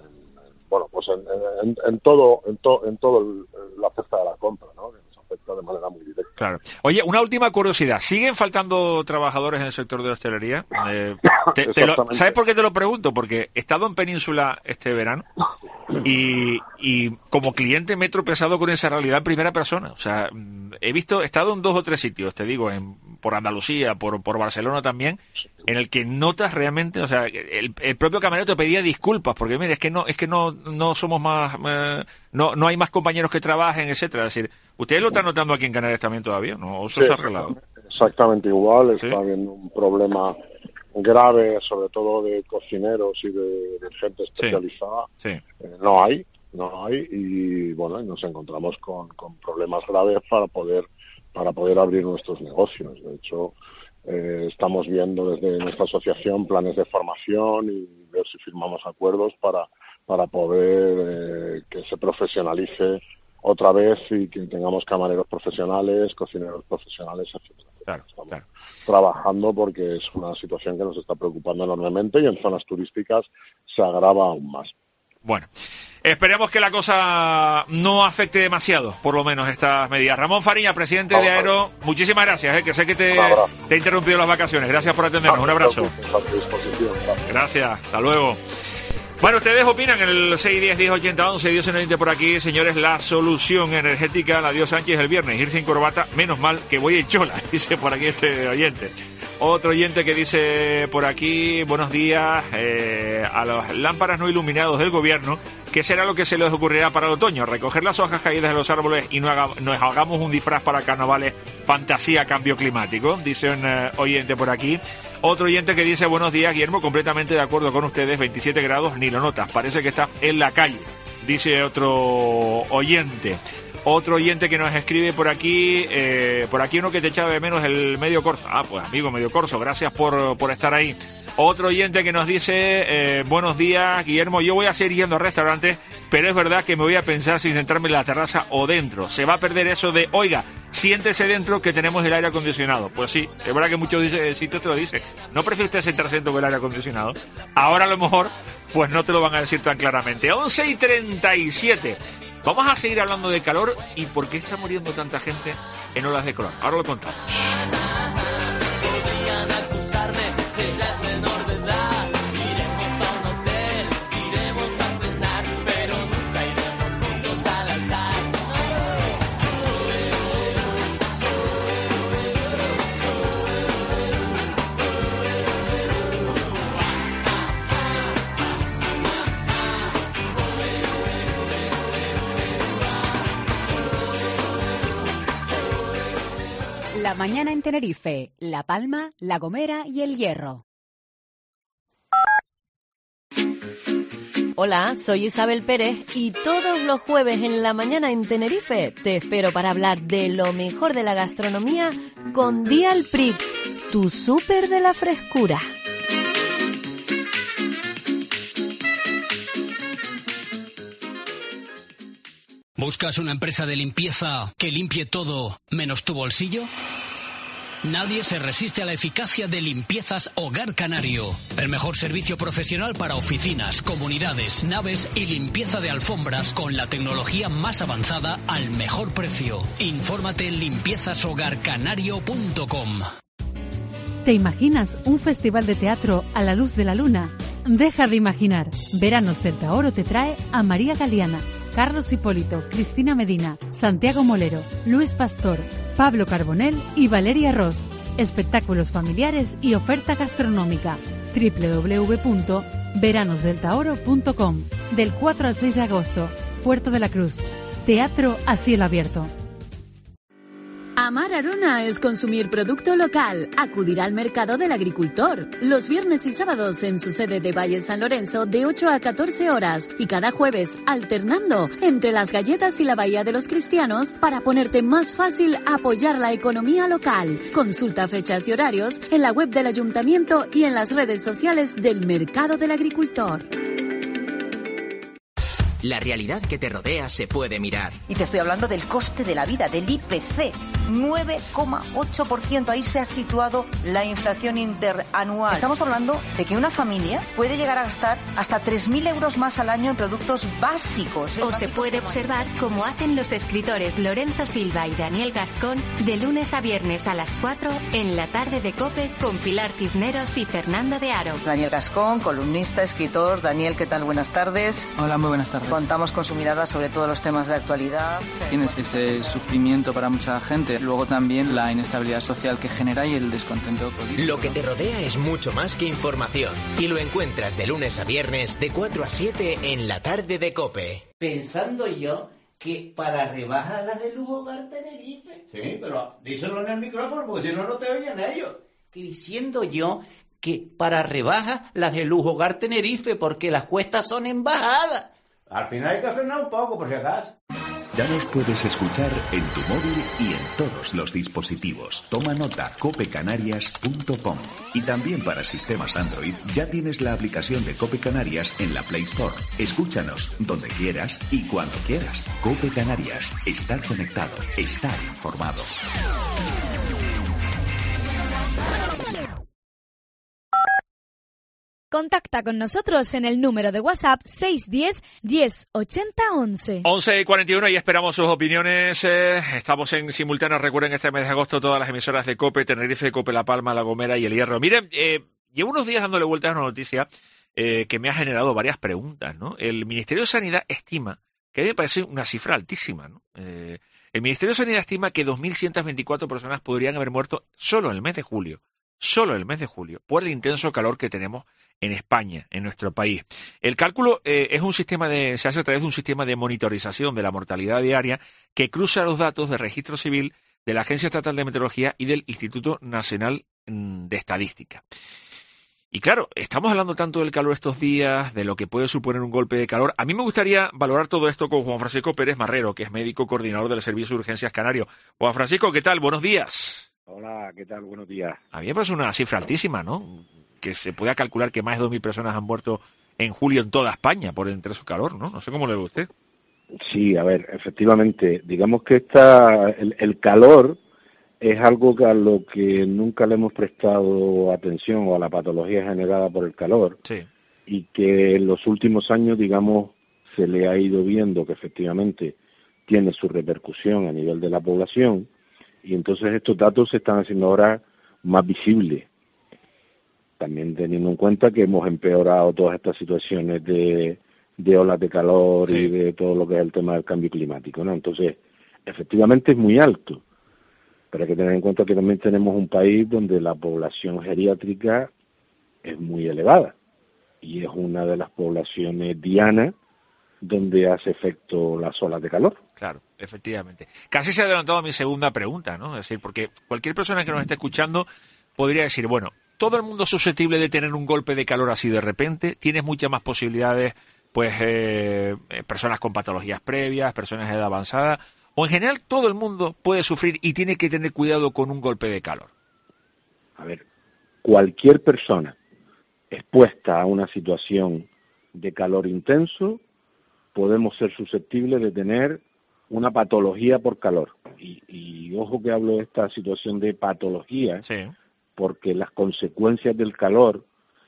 en todo la cesta de la compra, ¿no? Que nos afecta de manera muy directa.
Claro. Oye, una última curiosidad. ¿Siguen faltando trabajadores en el sector de la hostelería? ¿Sabes por qué te lo pregunto? Porque he estado en Península este verano y como cliente me he tropezado con esa realidad en primera persona. O sea, he estado en 2 o 3 sitios, te digo, por Andalucía, por Barcelona también, en el que notas realmente, o sea, el propio camarero te pedía disculpas, porque mire, es que no somos más, no hay más compañeros que trabajen, etcétera. Es decir, ¿ustedes lo están notando aquí en Canarias también todavía? ¿No? ¿O eso se ha arreglado?
Exactamente igual, está habiendo un problema grave, sobre todo de cocineros y de gente especializada. No hay, y bueno, nos encontramos con problemas graves para poder abrir nuestros negocios. De hecho, estamos viendo desde nuestra asociación planes de formación y ver si firmamos acuerdos para poder que se profesionalice otra vez y que tengamos camareros profesionales, cocineros profesionales, etcétera. Estamos trabajando porque es una situación que nos está preocupando enormemente y en zonas turísticas se agrava aún más.
Bueno, esperemos que la cosa no afecte demasiado, por lo menos, estas medidas. Ramón Fariña, presidente de Aero, muchísimas gracias, que sé que te he interrumpido las vacaciones. Gracias por atendernos. Un abrazo. Gracias, hasta luego. Bueno, ustedes opinan en el 610-1080-11, Dios en el Oriente por aquí. Señores, la solución energética, la dio Sánchez el viernes, ir sin corbata, menos mal que voy en chola, dice por aquí este oyente. Otro oyente que dice por aquí, buenos días, a las lámparas no iluminados del gobierno, ¿qué será lo que se les ocurrirá para el otoño? Recoger las hojas caídas de los árboles y nos hagamos un disfraz para carnavales, fantasía, cambio climático, dice un oyente por aquí. Otro oyente que dice, buenos días, Guillermo, completamente de acuerdo con ustedes, 27 grados, ni lo notas, parece que está en la calle, dice otro oyente. Otro oyente que nos escribe por aquí uno que te echaba de menos, el Medio Corso. Ah, pues amigo Medio Corso, gracias por estar ahí. Otro oyente que nos dice, buenos días, Guillermo, yo voy a seguir yendo a restaurantes, pero es verdad que me voy a pensar si sentarme en la terraza o dentro. Se va a perder eso de, oiga, siéntese dentro que tenemos el aire acondicionado. Pues sí, es verdad que muchos sitios te lo dicen. ¿No prefiere usted sentarse dentro con el aire acondicionado? Ahora a lo mejor, pues no te lo van a decir tan claramente. 11:37. Vamos a seguir hablando de calor y por qué está muriendo tanta gente en olas de calor. Ahora lo contamos.
La mañana en Tenerife, La Palma, La Gomera y El Hierro.
Hola, soy Isabel Pérez y todos los jueves en La Mañana en Tenerife te espero para hablar de lo mejor de la gastronomía con Dial Prix, tu súper de la frescura.
¿Buscas una empresa de limpieza que limpie todo menos tu bolsillo? Nadie se resiste a la eficacia de Limpiezas Hogar Canario. El mejor servicio profesional para oficinas, comunidades, naves y limpieza de alfombras con la tecnología más avanzada al mejor precio. Infórmate en limpiezashogarcanario.com.
¿Te imaginas un festival de teatro a la luz de la luna? Deja de imaginar. Veranos Delta Oro te trae a María Galeana, Carlos Hipólito, Cristina Medina, Santiago Molero, Luis Pastor, Pablo Carbonell y Valeria Ross. Espectáculos familiares y oferta gastronómica. www.veranosdeltaoro.com. Del 4 al 6 de agosto, Puerto de la Cruz. Teatro a cielo abierto.
Amar Arona es consumir producto local, acudir al mercado del agricultor. Los viernes y sábados en su sede de Valle San Lorenzo de 8 a 14 horas y cada jueves alternando entre las galletas y la Bahía de los Cristianos para ponerte más fácil apoyar la economía local. Consulta fechas y horarios en la web del ayuntamiento y en las redes sociales del mercado del agricultor.
La realidad que te rodea se puede mirar.
Y te estoy hablando del coste de la vida, del IPC. 9,8%. Ahí se ha situado la inflación interanual. Estamos hablando de que una familia puede llegar a gastar hasta 3.000 euros más al año en productos básicos.
O se puede observar como hacen los escritores Lorenzo Silva y Daniel Gascón de lunes a viernes a las 4 en la tarde de COPE con Pilar Cisneros y Fernando de Aro.
Daniel Gascón, columnista, escritor. Daniel, ¿qué tal? Buenas tardes.
Hola, muy buenas tardes.
Contamos con su mirada sobre todos los temas de actualidad.
Tienes ese sufrimiento para mucha gente. Luego también la inestabilidad social que genera y el descontento político.
Lo que te rodea es mucho más que información. Y lo encuentras de lunes a viernes de 4 a 7 en la tarde de COPE.
Pensando yo que para rebajar las de Lujo Hogar Tenerife...
Sí, pero díselo en el micrófono porque si no, no te oyen ellos.
Que diciendo yo que para rebajar las de Lujo Hogar Tenerife porque las cuestas son en bajada.
Al final hay que frenar un poco, por si acaso.
Ya nos puedes escuchar en tu móvil y en todos los dispositivos. Toma nota, copecanarias.com. Y también para sistemas Android ya tienes la aplicación de Cope Canarias en la Play Store. Escúchanos donde quieras y cuando quieras. Cope Canarias. Estar conectado. Estar informado.
Contacta con nosotros en el número de WhatsApp 610 10 80 11.
11:41 y esperamos sus opiniones. Estamos en simultáneo. Recuerden este mes de agosto todas las emisoras de COPE, Tenerife, COPE La Palma, La Gomera y El Hierro. Miren, llevo unos días dándole vueltas a una noticia que me ha generado varias preguntas, ¿no? El Ministerio de Sanidad estima, que a mí me parece una cifra altísima, ¿no? El Ministerio de Sanidad estima que 2.124 personas podrían haber muerto solo en el mes de julio. Solo el mes de julio, por el intenso calor que tenemos en España, en nuestro país. El cálculo es un sistema se hace a través de un sistema de monitorización de la mortalidad diaria que cruza los datos del Registro Civil, de la Agencia Estatal de Meteorología y del Instituto Nacional de Estadística. Y claro, estamos hablando tanto del calor estos días, de lo que puede suponer un golpe de calor. A mí me gustaría valorar todo esto con Juan Francisco Pérez Marrero, que es médico coordinador del Servicio de Urgencias Canario. Juan Francisco, ¿qué tal? Buenos días.
Hola, ¿qué tal? Buenos días.
A mí me parece una cifra altísima, ¿no? Que se pueda calcular que más de 2.000 personas han muerto en julio en toda España por el intenso calor, ¿no? No sé cómo le ve usted.
Sí, a ver, efectivamente, digamos que el calor es algo a lo que nunca le hemos prestado atención, o a la patología generada por el calor.
Sí.
Y que en los últimos años, digamos, se le ha ido viendo que efectivamente tiene su repercusión a nivel de la población. Y entonces estos datos se están haciendo ahora más visibles, también teniendo en cuenta que hemos empeorado todas estas situaciones de olas de calor y de todo lo que es el tema del cambio climático, ¿no? Entonces, efectivamente es muy alto, pero hay que tener en cuenta que también tenemos un país donde la población geriátrica es muy elevada y es una de las poblaciones dianas donde hace efecto las olas de calor.
Claro, efectivamente. Casi se ha adelantado a mi segunda pregunta, ¿no? Es decir, porque cualquier persona que nos esté escuchando podría decir, bueno, todo el mundo es susceptible de tener un golpe de calor así de repente, tienes muchas más posibilidades, pues, personas con patologías previas, personas de edad avanzada, o en general todo el mundo puede sufrir y tiene que tener cuidado con un golpe de calor.
A ver, cualquier persona expuesta a una situación de calor intenso podemos ser susceptibles de tener una patología por calor. Y ojo que hablo de esta situación de patología,
sí,
porque las consecuencias del calor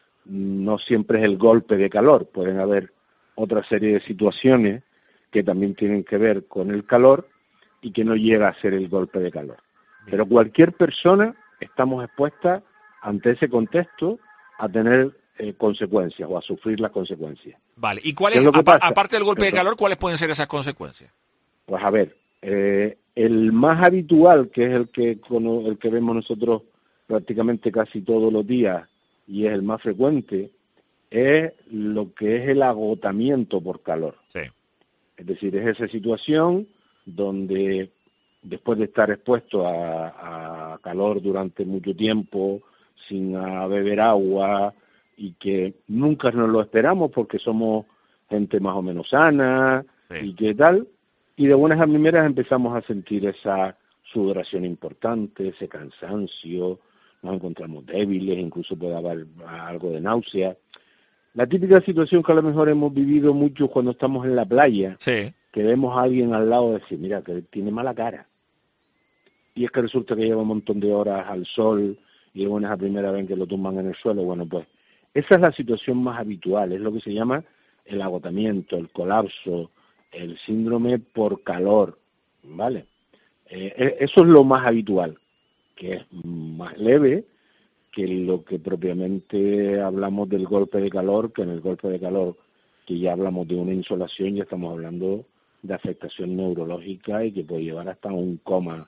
no siempre es el golpe de calor. Pueden haber otra serie de situaciones que también tienen que ver con el calor y que no llega a ser el golpe de calor. Pero cualquier persona estamos expuestas ante ese contexto a tener consecuencias o a sufrir las consecuencias.
Vale, ¿y cuáles, aparte del golpe de calor, cuáles pueden ser esas consecuencias?
Pues a ver, el más habitual, que es el que vemos nosotros prácticamente casi todos los días y es el más frecuente, es lo que es el agotamiento por calor.
Sí.
Es decir, es esa situación donde después de estar expuesto a calor durante mucho tiempo, sin beber agua, y que nunca nos lo esperamos porque somos gente más o menos sana, y qué tal, y de buenas a primeras empezamos a sentir esa sudoración importante, ese cansancio, nos encontramos débiles, incluso puede haber algo de náusea. La típica situación que a lo mejor hemos vivido mucho cuando estamos en la playa, que vemos a alguien al lado y decir, mira, que tiene mala cara. Y es que resulta que lleva un montón de horas al sol y de buenas a primera ven que lo tumban en el suelo. Bueno, pues esa es la situación más habitual, es lo que se llama el agotamiento, el colapso, el síndrome por calor, ¿vale? Eso es lo más habitual, que es más leve que lo que propiamente hablamos del golpe de calor, que en el golpe de calor, que ya hablamos de una insolación, ya estamos hablando de afectación neurológica y que puede llevar hasta un coma,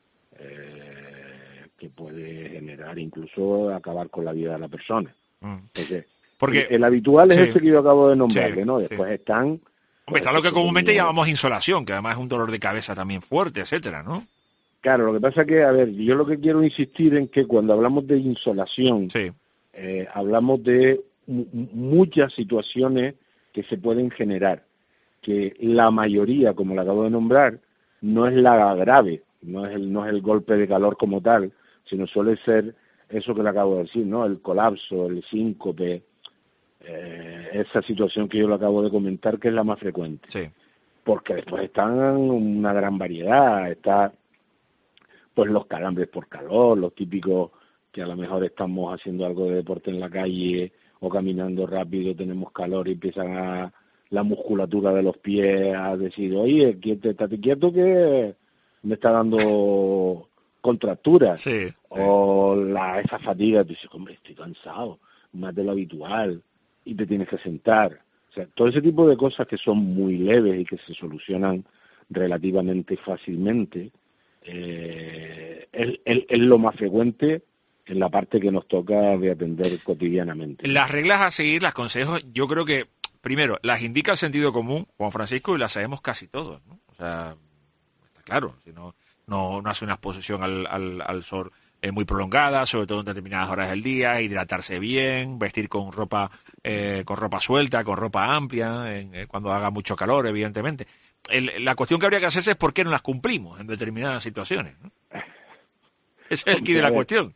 que puede generar incluso acabar con la vida de la persona. Entonces, porque el habitual es ese que yo acabo de nombrarle, ¿no? Después están...
Hombre, está lo que comúnmente llamamos insolación, que además es un dolor de cabeza también fuerte, etcétera, ¿no?
Claro, lo que pasa es que, a ver, yo lo que quiero insistir en que cuando hablamos de insolación, hablamos de muchas situaciones que se pueden generar, que la mayoría, como la acabo de nombrar, no es la grave, no es el golpe de calor como tal, sino suele ser eso que le acabo de decir, ¿no? El colapso, el síncope, esa situación que yo le acabo de comentar, que es la más frecuente. Porque después están una gran variedad, está pues los calambres por calor, los típicos que a lo mejor estamos haciendo algo de deporte en la calle o caminando rápido, tenemos calor y empiezan la musculatura de los pies a decir, oye, estate quieto que me está dando contracturas. O esa fatiga, tú dices, hombre, estoy cansado, más de lo habitual, y te tienes que sentar. O sea, todo ese tipo de cosas que son muy leves y que se solucionan relativamente fácilmente, es lo más frecuente en la parte que nos toca de atender cotidianamente.
Las reglas a seguir, las consejos, yo creo que, primero, las indica el sentido común, Juan Francisco, y las sabemos casi todos, ¿no? O sea, está claro, si no hace una exposición al sol muy prolongada, sobre todo en determinadas horas del día, hidratarse bien, vestir con ropa suelta, con ropa amplia, cuando haga mucho calor, evidentemente. La cuestión que habría que hacerse es por qué no las cumplimos en determinadas situaciones, ¿no? Ese es el quid de la cuestión.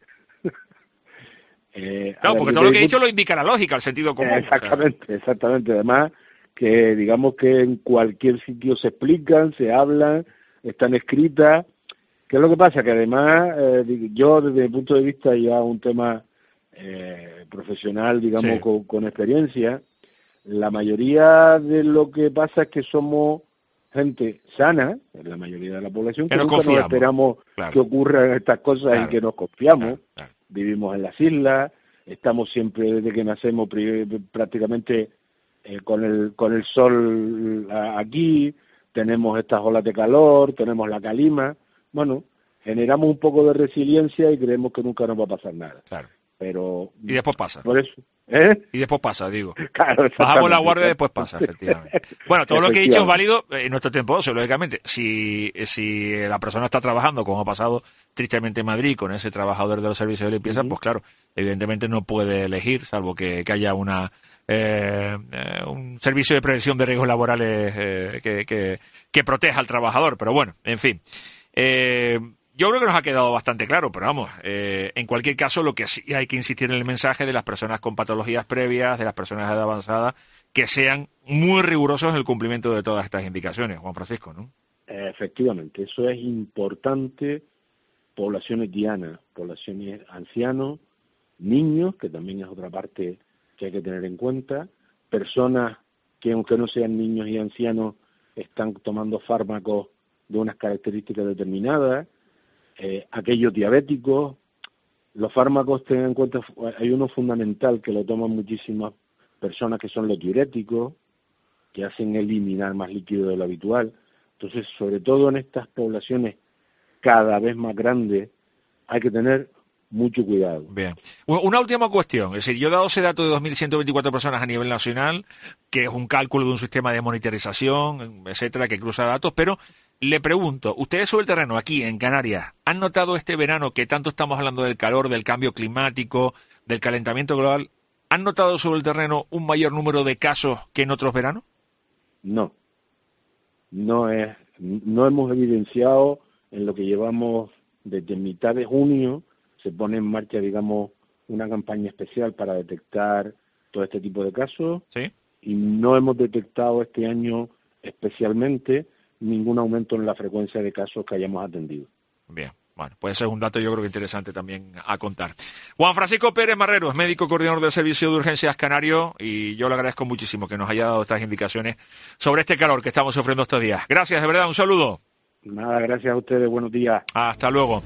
Claro, porque todo lo que he dicho lo indica la lógica, el sentido común.
Exactamente. Además, que digamos que en cualquier sitio se explican, se hablan, están escritas. ¿Qué es lo que pasa? Que además, yo desde mi punto de vista, ya un tema profesional, digamos, con experiencia, la mayoría de lo que pasa es que somos gente sana, en la mayoría de la población, que nunca nos esperamos que ocurran estas cosas y que nos confiamos. Vivimos en las islas, estamos siempre desde que nacemos prácticamente con el sol aquí, tenemos estas olas de calor, tenemos la calima, bueno, generamos un poco de resiliencia y creemos que nunca nos va a pasar nada. Pero
y después pasa.
Por eso,
y después pasa, digo.
Claro,
bajamos la guardia y después pasa, efectivamente. Bueno, todo lo que he dicho es válido en nuestro tiempo, lógicamente. Si la persona está trabajando, como ha pasado tristemente en Madrid, con ese trabajador de los servicios de limpieza, pues claro, evidentemente no puede elegir, salvo que haya un servicio de prevención de riesgos laborales que proteja al trabajador. Pero bueno, en fin. Yo creo que nos ha quedado bastante claro, pero vamos, en cualquier caso lo que sí hay que insistir en el mensaje de las personas con patologías previas, de las personas de edad avanzada, que sean muy rigurosos en el cumplimiento de todas estas indicaciones, Juan Francisco, ¿no?
Efectivamente, eso es importante, poblaciones dianas, poblaciones ancianos, niños, que también es otra parte que hay que tener en cuenta, personas que aunque no sean niños y ancianos, están tomando fármacos de unas características determinadas, aquellos diabéticos, los fármacos, tengan en cuenta, hay uno fundamental que lo toman muchísimas personas que son los diuréticos, que hacen eliminar más líquido de lo habitual. Entonces, sobre todo en estas poblaciones cada vez más grandes, hay que tener mucho cuidado.
Bien. Una última cuestión. Es decir, yo he dado ese dato de 2.124 personas a nivel nacional, que es un cálculo de un sistema de monitorización, etcétera, que cruza datos, pero le pregunto, ustedes sobre el terreno aquí en Canarias, ¿han notado este verano que tanto estamos hablando del calor, del cambio climático, del calentamiento global? ¿Han notado sobre el terreno un mayor número de casos que en otros veranos?
No hemos evidenciado en lo que llevamos desde mitad de junio. Se pone en marcha, digamos, una campaña especial para detectar todo este tipo de casos.
¿Sí?
Y no hemos detectado este año especialmente ningún aumento en la frecuencia de casos que hayamos atendido.
Bien, bueno, pues ese es un dato yo creo que interesante también a contar. Juan Francisco Pérez Marrero es médico coordinador del Servicio de Urgencias Canario y yo le agradezco muchísimo que nos haya dado estas indicaciones sobre este calor que estamos sufriendo estos días. Gracias, de verdad, un saludo.
Nada, gracias a ustedes, buenos días.
Hasta luego.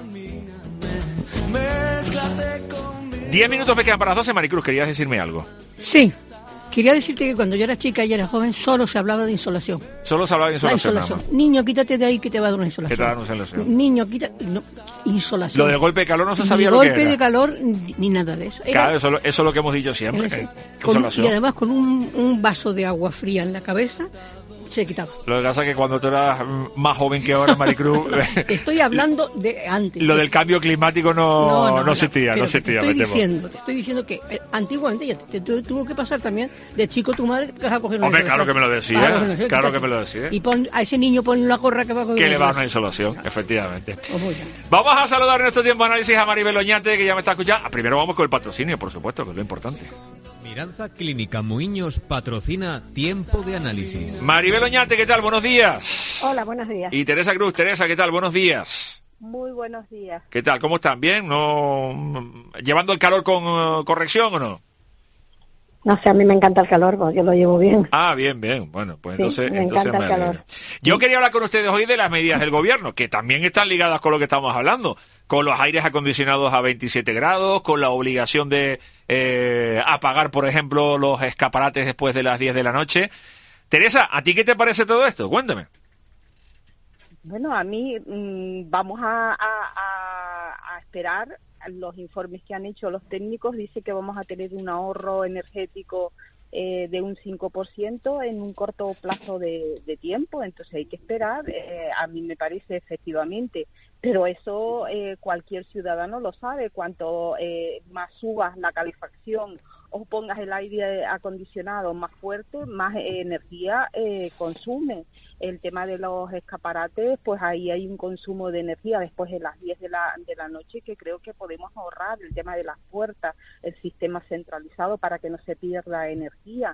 10 minutos me quedan para las 12. Maricruz, ¿querías decirme algo?
Sí. Quería decirte que cuando yo era chica y era joven, solo se hablaba de insolación.
Solo se hablaba de insolación.
La insolación. Niño, quítate de ahí que te va a dar una insolación.
¿Qué te va a dar una insolación?
Niño, quítate. No, insolación.
Lo del golpe de calor no se sabía
ni
lo que era.
golpe de calor, ni nada de eso.
Claro, eso es lo que hemos dicho siempre.
Y además con un vaso de agua fría en la cabeza, se quitaba.
Lo que pasa es que cuando tú eras más joven que ahora, Maricruz...
Estoy hablando de antes.
Lo del cambio climático no existía.
Te estoy diciendo que antiguamente ya te tuvo que pasar también de chico tu madre que vas a coger una
Hombre, claro que me lo decía. Claro que me lo decía.
Y a ese niño ponle una gorra que va a coger.
Que le va a una insolación, efectivamente. Vamos a saludar en este tiempo de análisis a Maribel Oñate, que ya me está escuchando. Primero vamos con el patrocinio, por supuesto, que es lo importante.
Miranza Clínica Muiños patrocina Tiempo de Análisis.
Maribel Oñate, ¿qué tal? Buenos días.
Hola, buenos días.
Y Teresa Cruz. Teresa, ¿qué tal? Buenos días.
Muy buenos días.
¿Qué tal? ¿Cómo están? ¿Bien? ¿No llevando el calor con corrección o no?
No sé, a mí me encanta el calor, pues yo lo llevo bien.
Ah, bien. Bueno, pues entonces
me encanta el calor.
Yo quería hablar con ustedes hoy de las medidas del gobierno, que también están ligadas con lo que estamos hablando, con los aires acondicionados a 27 grados, con la obligación de apagar, por ejemplo, los escaparates después de las 10 de la noche. Teresa, ¿a ti qué te parece todo esto? Cuéntame.
Bueno, a mí vamos a esperar los informes que han hecho los técnicos. Dice que vamos a tener un ahorro energético de un 5% en un corto plazo de tiempo, entonces hay que esperar. A mí me parece efectivamente, pero eso cualquier ciudadano lo sabe. Cuanto más subas la calefacción o pongas el aire acondicionado más fuerte, más energía consume. El tema de los escaparates, pues ahí hay un consumo de energía después de las 10 de la noche que creo que podemos ahorrar. El tema de las puertas, el sistema centralizado para que no se pierda energía.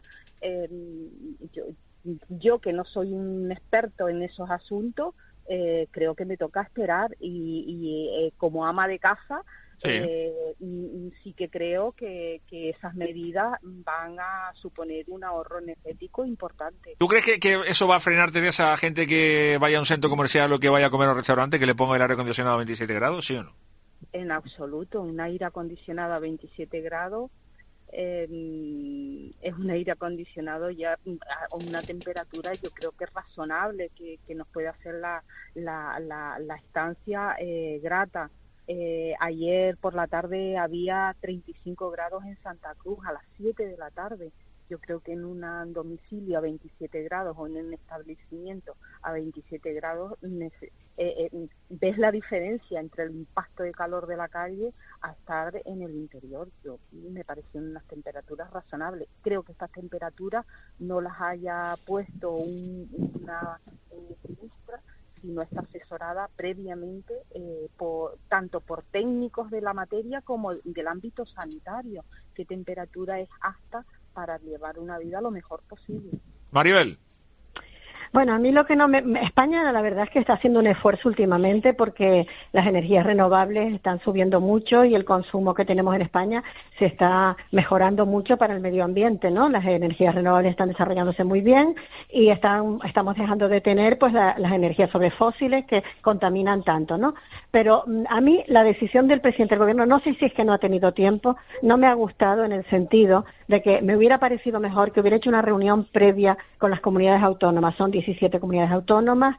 Yo que no soy un experto en esos asuntos, creo que me toca esperar y como ama de casa, sí que creo que esas medidas van a suponer un ahorro energético importante.
¿Tú crees que eso va a frenarte de esa gente que vaya a un centro comercial o que vaya a comer a un restaurante que le ponga el aire acondicionado a 27 grados, sí o no?
En absoluto, un aire acondicionado a 27 grados es un aire acondicionado ya a una temperatura yo creo que es razonable, que nos puede hacer la estancia grata. Ayer por la tarde había 35 grados en Santa Cruz a las 7 de la tarde. Yo creo que en un domicilio a 27 grados o en un establecimiento a 27 grados ves la diferencia entre el impacto de calor de la calle a estar en el interior. Me parecen unas temperaturas razonables. Creo que estas temperaturas no las haya puesto una ministra, sino está asesorada previamente tanto por técnicos de la materia como del ámbito sanitario. ¿Qué temperatura es apta para llevar una vida lo mejor posible?
Maribel.
Bueno, a mí lo que España la verdad es que está haciendo un esfuerzo últimamente porque las energías renovables están subiendo mucho y el consumo que tenemos en España se está mejorando mucho para el medio ambiente, ¿no? Las energías renovables están desarrollándose muy bien y estamos dejando de tener pues las energías sobre fósiles que contaminan tanto, ¿no? Pero a mí la decisión del presidente del gobierno, no sé si es que no ha tenido tiempo, no me ha gustado en el sentido de que me hubiera parecido mejor que hubiera hecho una reunión previa con las comunidades autónomas. Son
17 comunidades autónomas,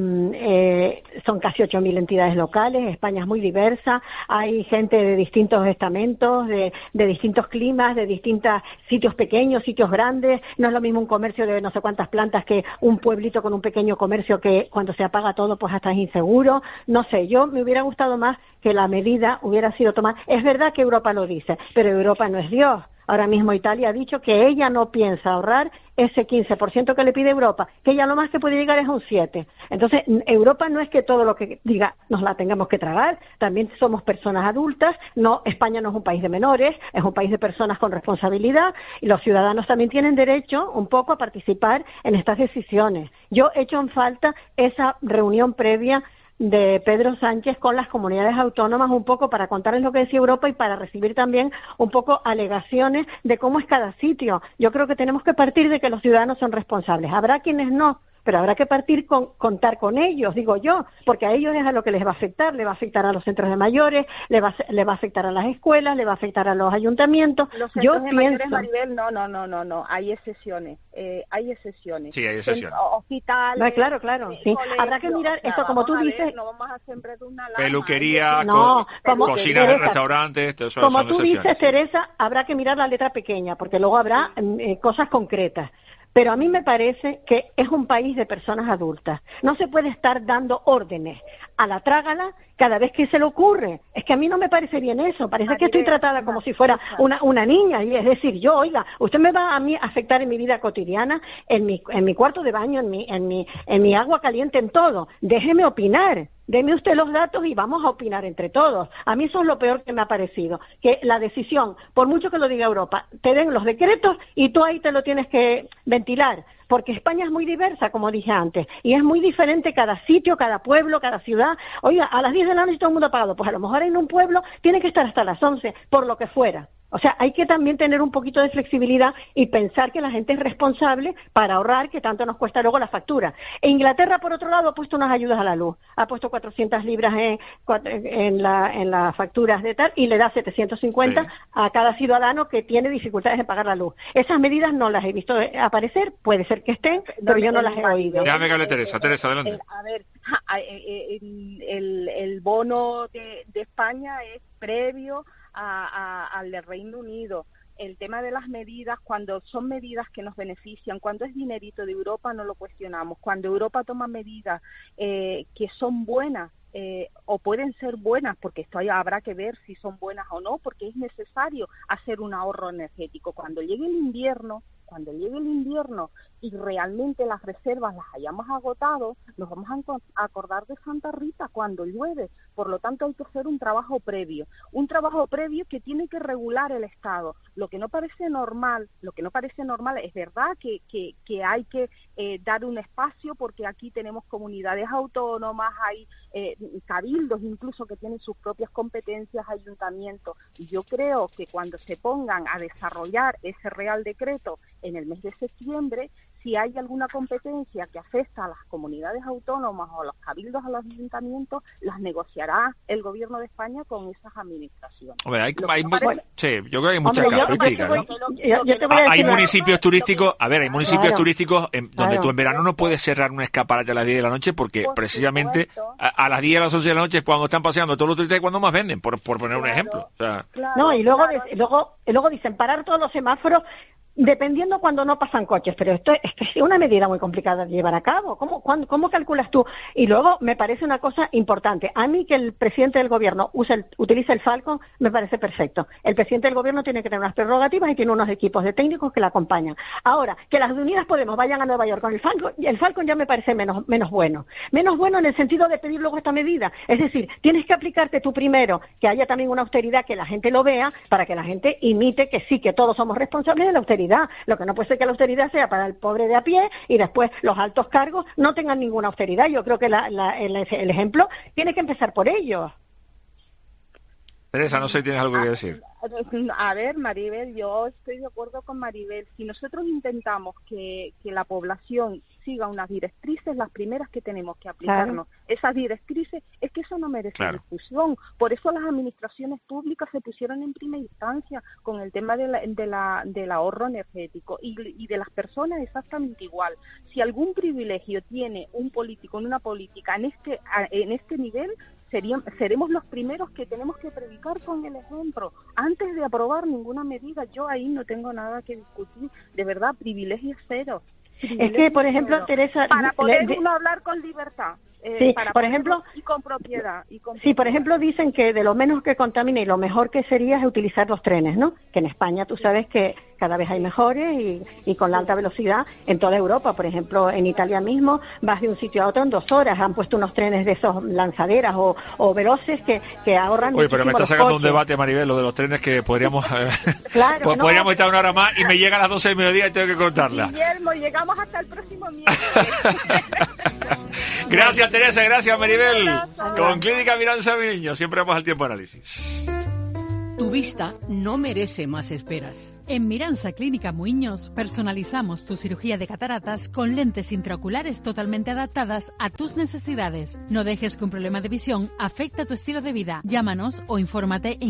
son casi 8.000 entidades locales, España es muy diversa, hay gente de distintos estamentos, de distintos climas, de distintos sitios pequeños, sitios grandes, no es lo mismo un comercio de no sé cuántas plantas que un pueblito con un pequeño comercio que cuando se apaga todo pues hasta es inseguro, no sé, yo me hubiera gustado más que la medida hubiera sido tomada. Es verdad que Europa lo dice, pero Europa no es Dios. Ahora mismo Italia ha dicho que ella no piensa ahorrar ese 15% que le pide Europa, que ella lo más que puede llegar es un 7%. Entonces, Europa no es que todo lo que diga nos la tengamos que tragar, también somos personas adultas, no, España no es un país de menores, es un país de personas con responsabilidad, y los ciudadanos también tienen derecho un poco a participar en estas decisiones. Yo he hecho en falta esa reunión previa de Pedro Sánchez con las comunidades autónomas un poco para contarles lo que decía Europa y para recibir también un poco alegaciones de cómo es cada sitio. Yo creo que tenemos que partir de que los ciudadanos son responsables. Habrá quienes no, pero habrá que contar con ellos, digo yo, porque a ellos es a lo que les va a afectar. Le va a afectar a los centros de mayores, le va a afectar a las escuelas, le va a afectar a los ayuntamientos.
Los centros de mayores, Maribel, no, hay excepciones.
Sí, hay excepciones.
Hospitales.
No, claro, sí. Habrá que mirar esto, como tú dices.
No vamos a siempre de una
peluquería, cocinas de restaurantes, todo eso.
Como tú dices, Teresa, habrá que mirar la letra pequeña, porque luego habrá cosas concretas. Pero a mí me parece que es un país de personas adultas. No se puede estar dando órdenes a la trágala cada vez que se le ocurre. Es que a mí no me parece bien eso. Parece que estoy tratada como si fuera una niña. Y es decir, oiga, usted me va a mí a afectar en mi vida cotidiana, en mi cuarto de baño, en mi agua caliente, en todo. Déjeme opinar. Deme usted los datos y vamos a opinar entre todos. A mí eso es lo peor que me ha parecido, que la decisión, por mucho que lo diga Europa, te den los decretos y tú ahí te lo tienes que ventilar, porque España es muy diversa, como dije antes, y es muy diferente cada sitio, cada pueblo, cada ciudad. Oiga, a las 10 de la noche todo el mundo apagado, pues a lo mejor en un pueblo tiene que estar hasta las 11, por lo que fuera. O sea, hay que también tener un poquito de flexibilidad y pensar que la gente es responsable para ahorrar, que tanto nos cuesta luego la factura. E Inglaterra, por otro lado, ha puesto unas ayudas a la luz. Ha puesto 400 libras en las facturas de tal y le da 750 a cada ciudadano que tiene dificultades en pagar la luz. Esas medidas no las he visto aparecer, puede ser que estén, pero yo no las he oído.
Déjame que hable Teresa, adelante.
El bono de España es previo al del Reino Unido. El tema de las medidas, cuando son medidas que nos benefician, cuando es dinerito de Europa, no lo cuestionamos. Cuando Europa toma medidas que son buenas o pueden ser buenas, porque esto habrá que ver si son buenas o no, porque es necesario hacer un ahorro energético. Cuando llegue el invierno y realmente las reservas las hayamos agotado, nos vamos a acordar de Santa Rita cuando llueve. Por lo tanto, hay que hacer un trabajo previo que tiene que regular el Estado. Lo que no parece normal es verdad que hay que dar un espacio, porque aquí tenemos comunidades autónomas, hay cabildos incluso que tienen sus propias competencias, ayuntamientos. Y yo creo que cuando se pongan a desarrollar ese Real Decreto en el mes de septiembre, si hay alguna competencia que afecta a las comunidades autónomas o a los cabildos, a los ayuntamientos, las negociará el Gobierno de España con esas administraciones.
Hombre, yo creo que hay muchas casuísticas, ¿no? Hay municipios turísticos, turísticos donde tú en verano no puedes cerrar un escaparate a las 10 de la noche porque precisamente a las 10 a las 11 de la noche es cuando están paseando todos los turistas y cuando más venden, por poner un ejemplo. O sea,
no, y luego dicen parar todos los semáforos dependiendo cuando no pasan coches, pero esto es una medida muy complicada de llevar a cabo. ¿Cómo calculas tú? Y luego me parece una cosa importante. A mí que el presidente del gobierno utilice el Falcon me parece perfecto. El presidente del gobierno tiene que tener unas prerrogativas y tiene unos equipos de técnicos que la acompañan. Ahora, que las de Unidas Podemos vayan a Nueva York con el Falcon ya me parece menos bueno. Menos bueno en el sentido de pedir luego esta medida. Es decir, tienes que aplicarte tú primero, que haya también una austeridad, que la gente lo vea, para que la gente imite que sí, que todos somos responsables de la austeridad. Lo que no puede ser que la austeridad sea para el pobre de a pie y después los altos cargos no tengan ninguna austeridad. Yo creo que el ejemplo tiene que empezar por ellos.
Teresa, no sé si tienes algo que decir.
A ver, Maribel, yo estoy de acuerdo con Maribel. Si nosotros intentamos que la población siga unas directrices, las primeras que tenemos que aplicarnos, esas directrices, es que eso no merece discusión. Por eso las administraciones públicas se pusieron en primera instancia con el tema del ahorro energético y de las personas exactamente igual. Si algún privilegio tiene un político en una política en este nivel, seremos los primeros que tenemos que predicar con el ejemplo. Antes de aprobar ninguna medida, yo ahí no tengo nada que discutir. De verdad, privilegios cero.
Es que, por ejemplo, Teresa...
Para poder uno hablar con libertad.
Sí,
para
por ejemplo,
y con propiedad.
Sí, por ejemplo, dicen que de lo menos que contamina y lo mejor que sería es utilizar los trenes, ¿no? Que en España tú sabes que cada vez hay mejores y con la alta velocidad en toda Europa. Por ejemplo, en Italia mismo vas de un sitio a otro en 2 horas. Han puesto unos trenes de esos lanzaderas o veloces que ahorran.
Oye, pero me está sacando un
coches.
debate, Maribel, lo de los trenes que podríamos
Claro,
podríamos estar una hora más y me llega a las 12 del mediodía y tengo que contarla.
Guillermo, llegamos hasta el próximo miércoles.
Gracias, Teresa, gracias, Maribel. Con Clínica Miranza Viño, siempre vamos al tiempo análisis.
Tu vista no merece más esperas.
En Miranza Clínica Muiños personalizamos tu cirugía de cataratas con lentes intraoculares totalmente adaptadas a tus necesidades. No dejes que un problema de visión afecte a tu estilo de vida. Llámanos o infórmate en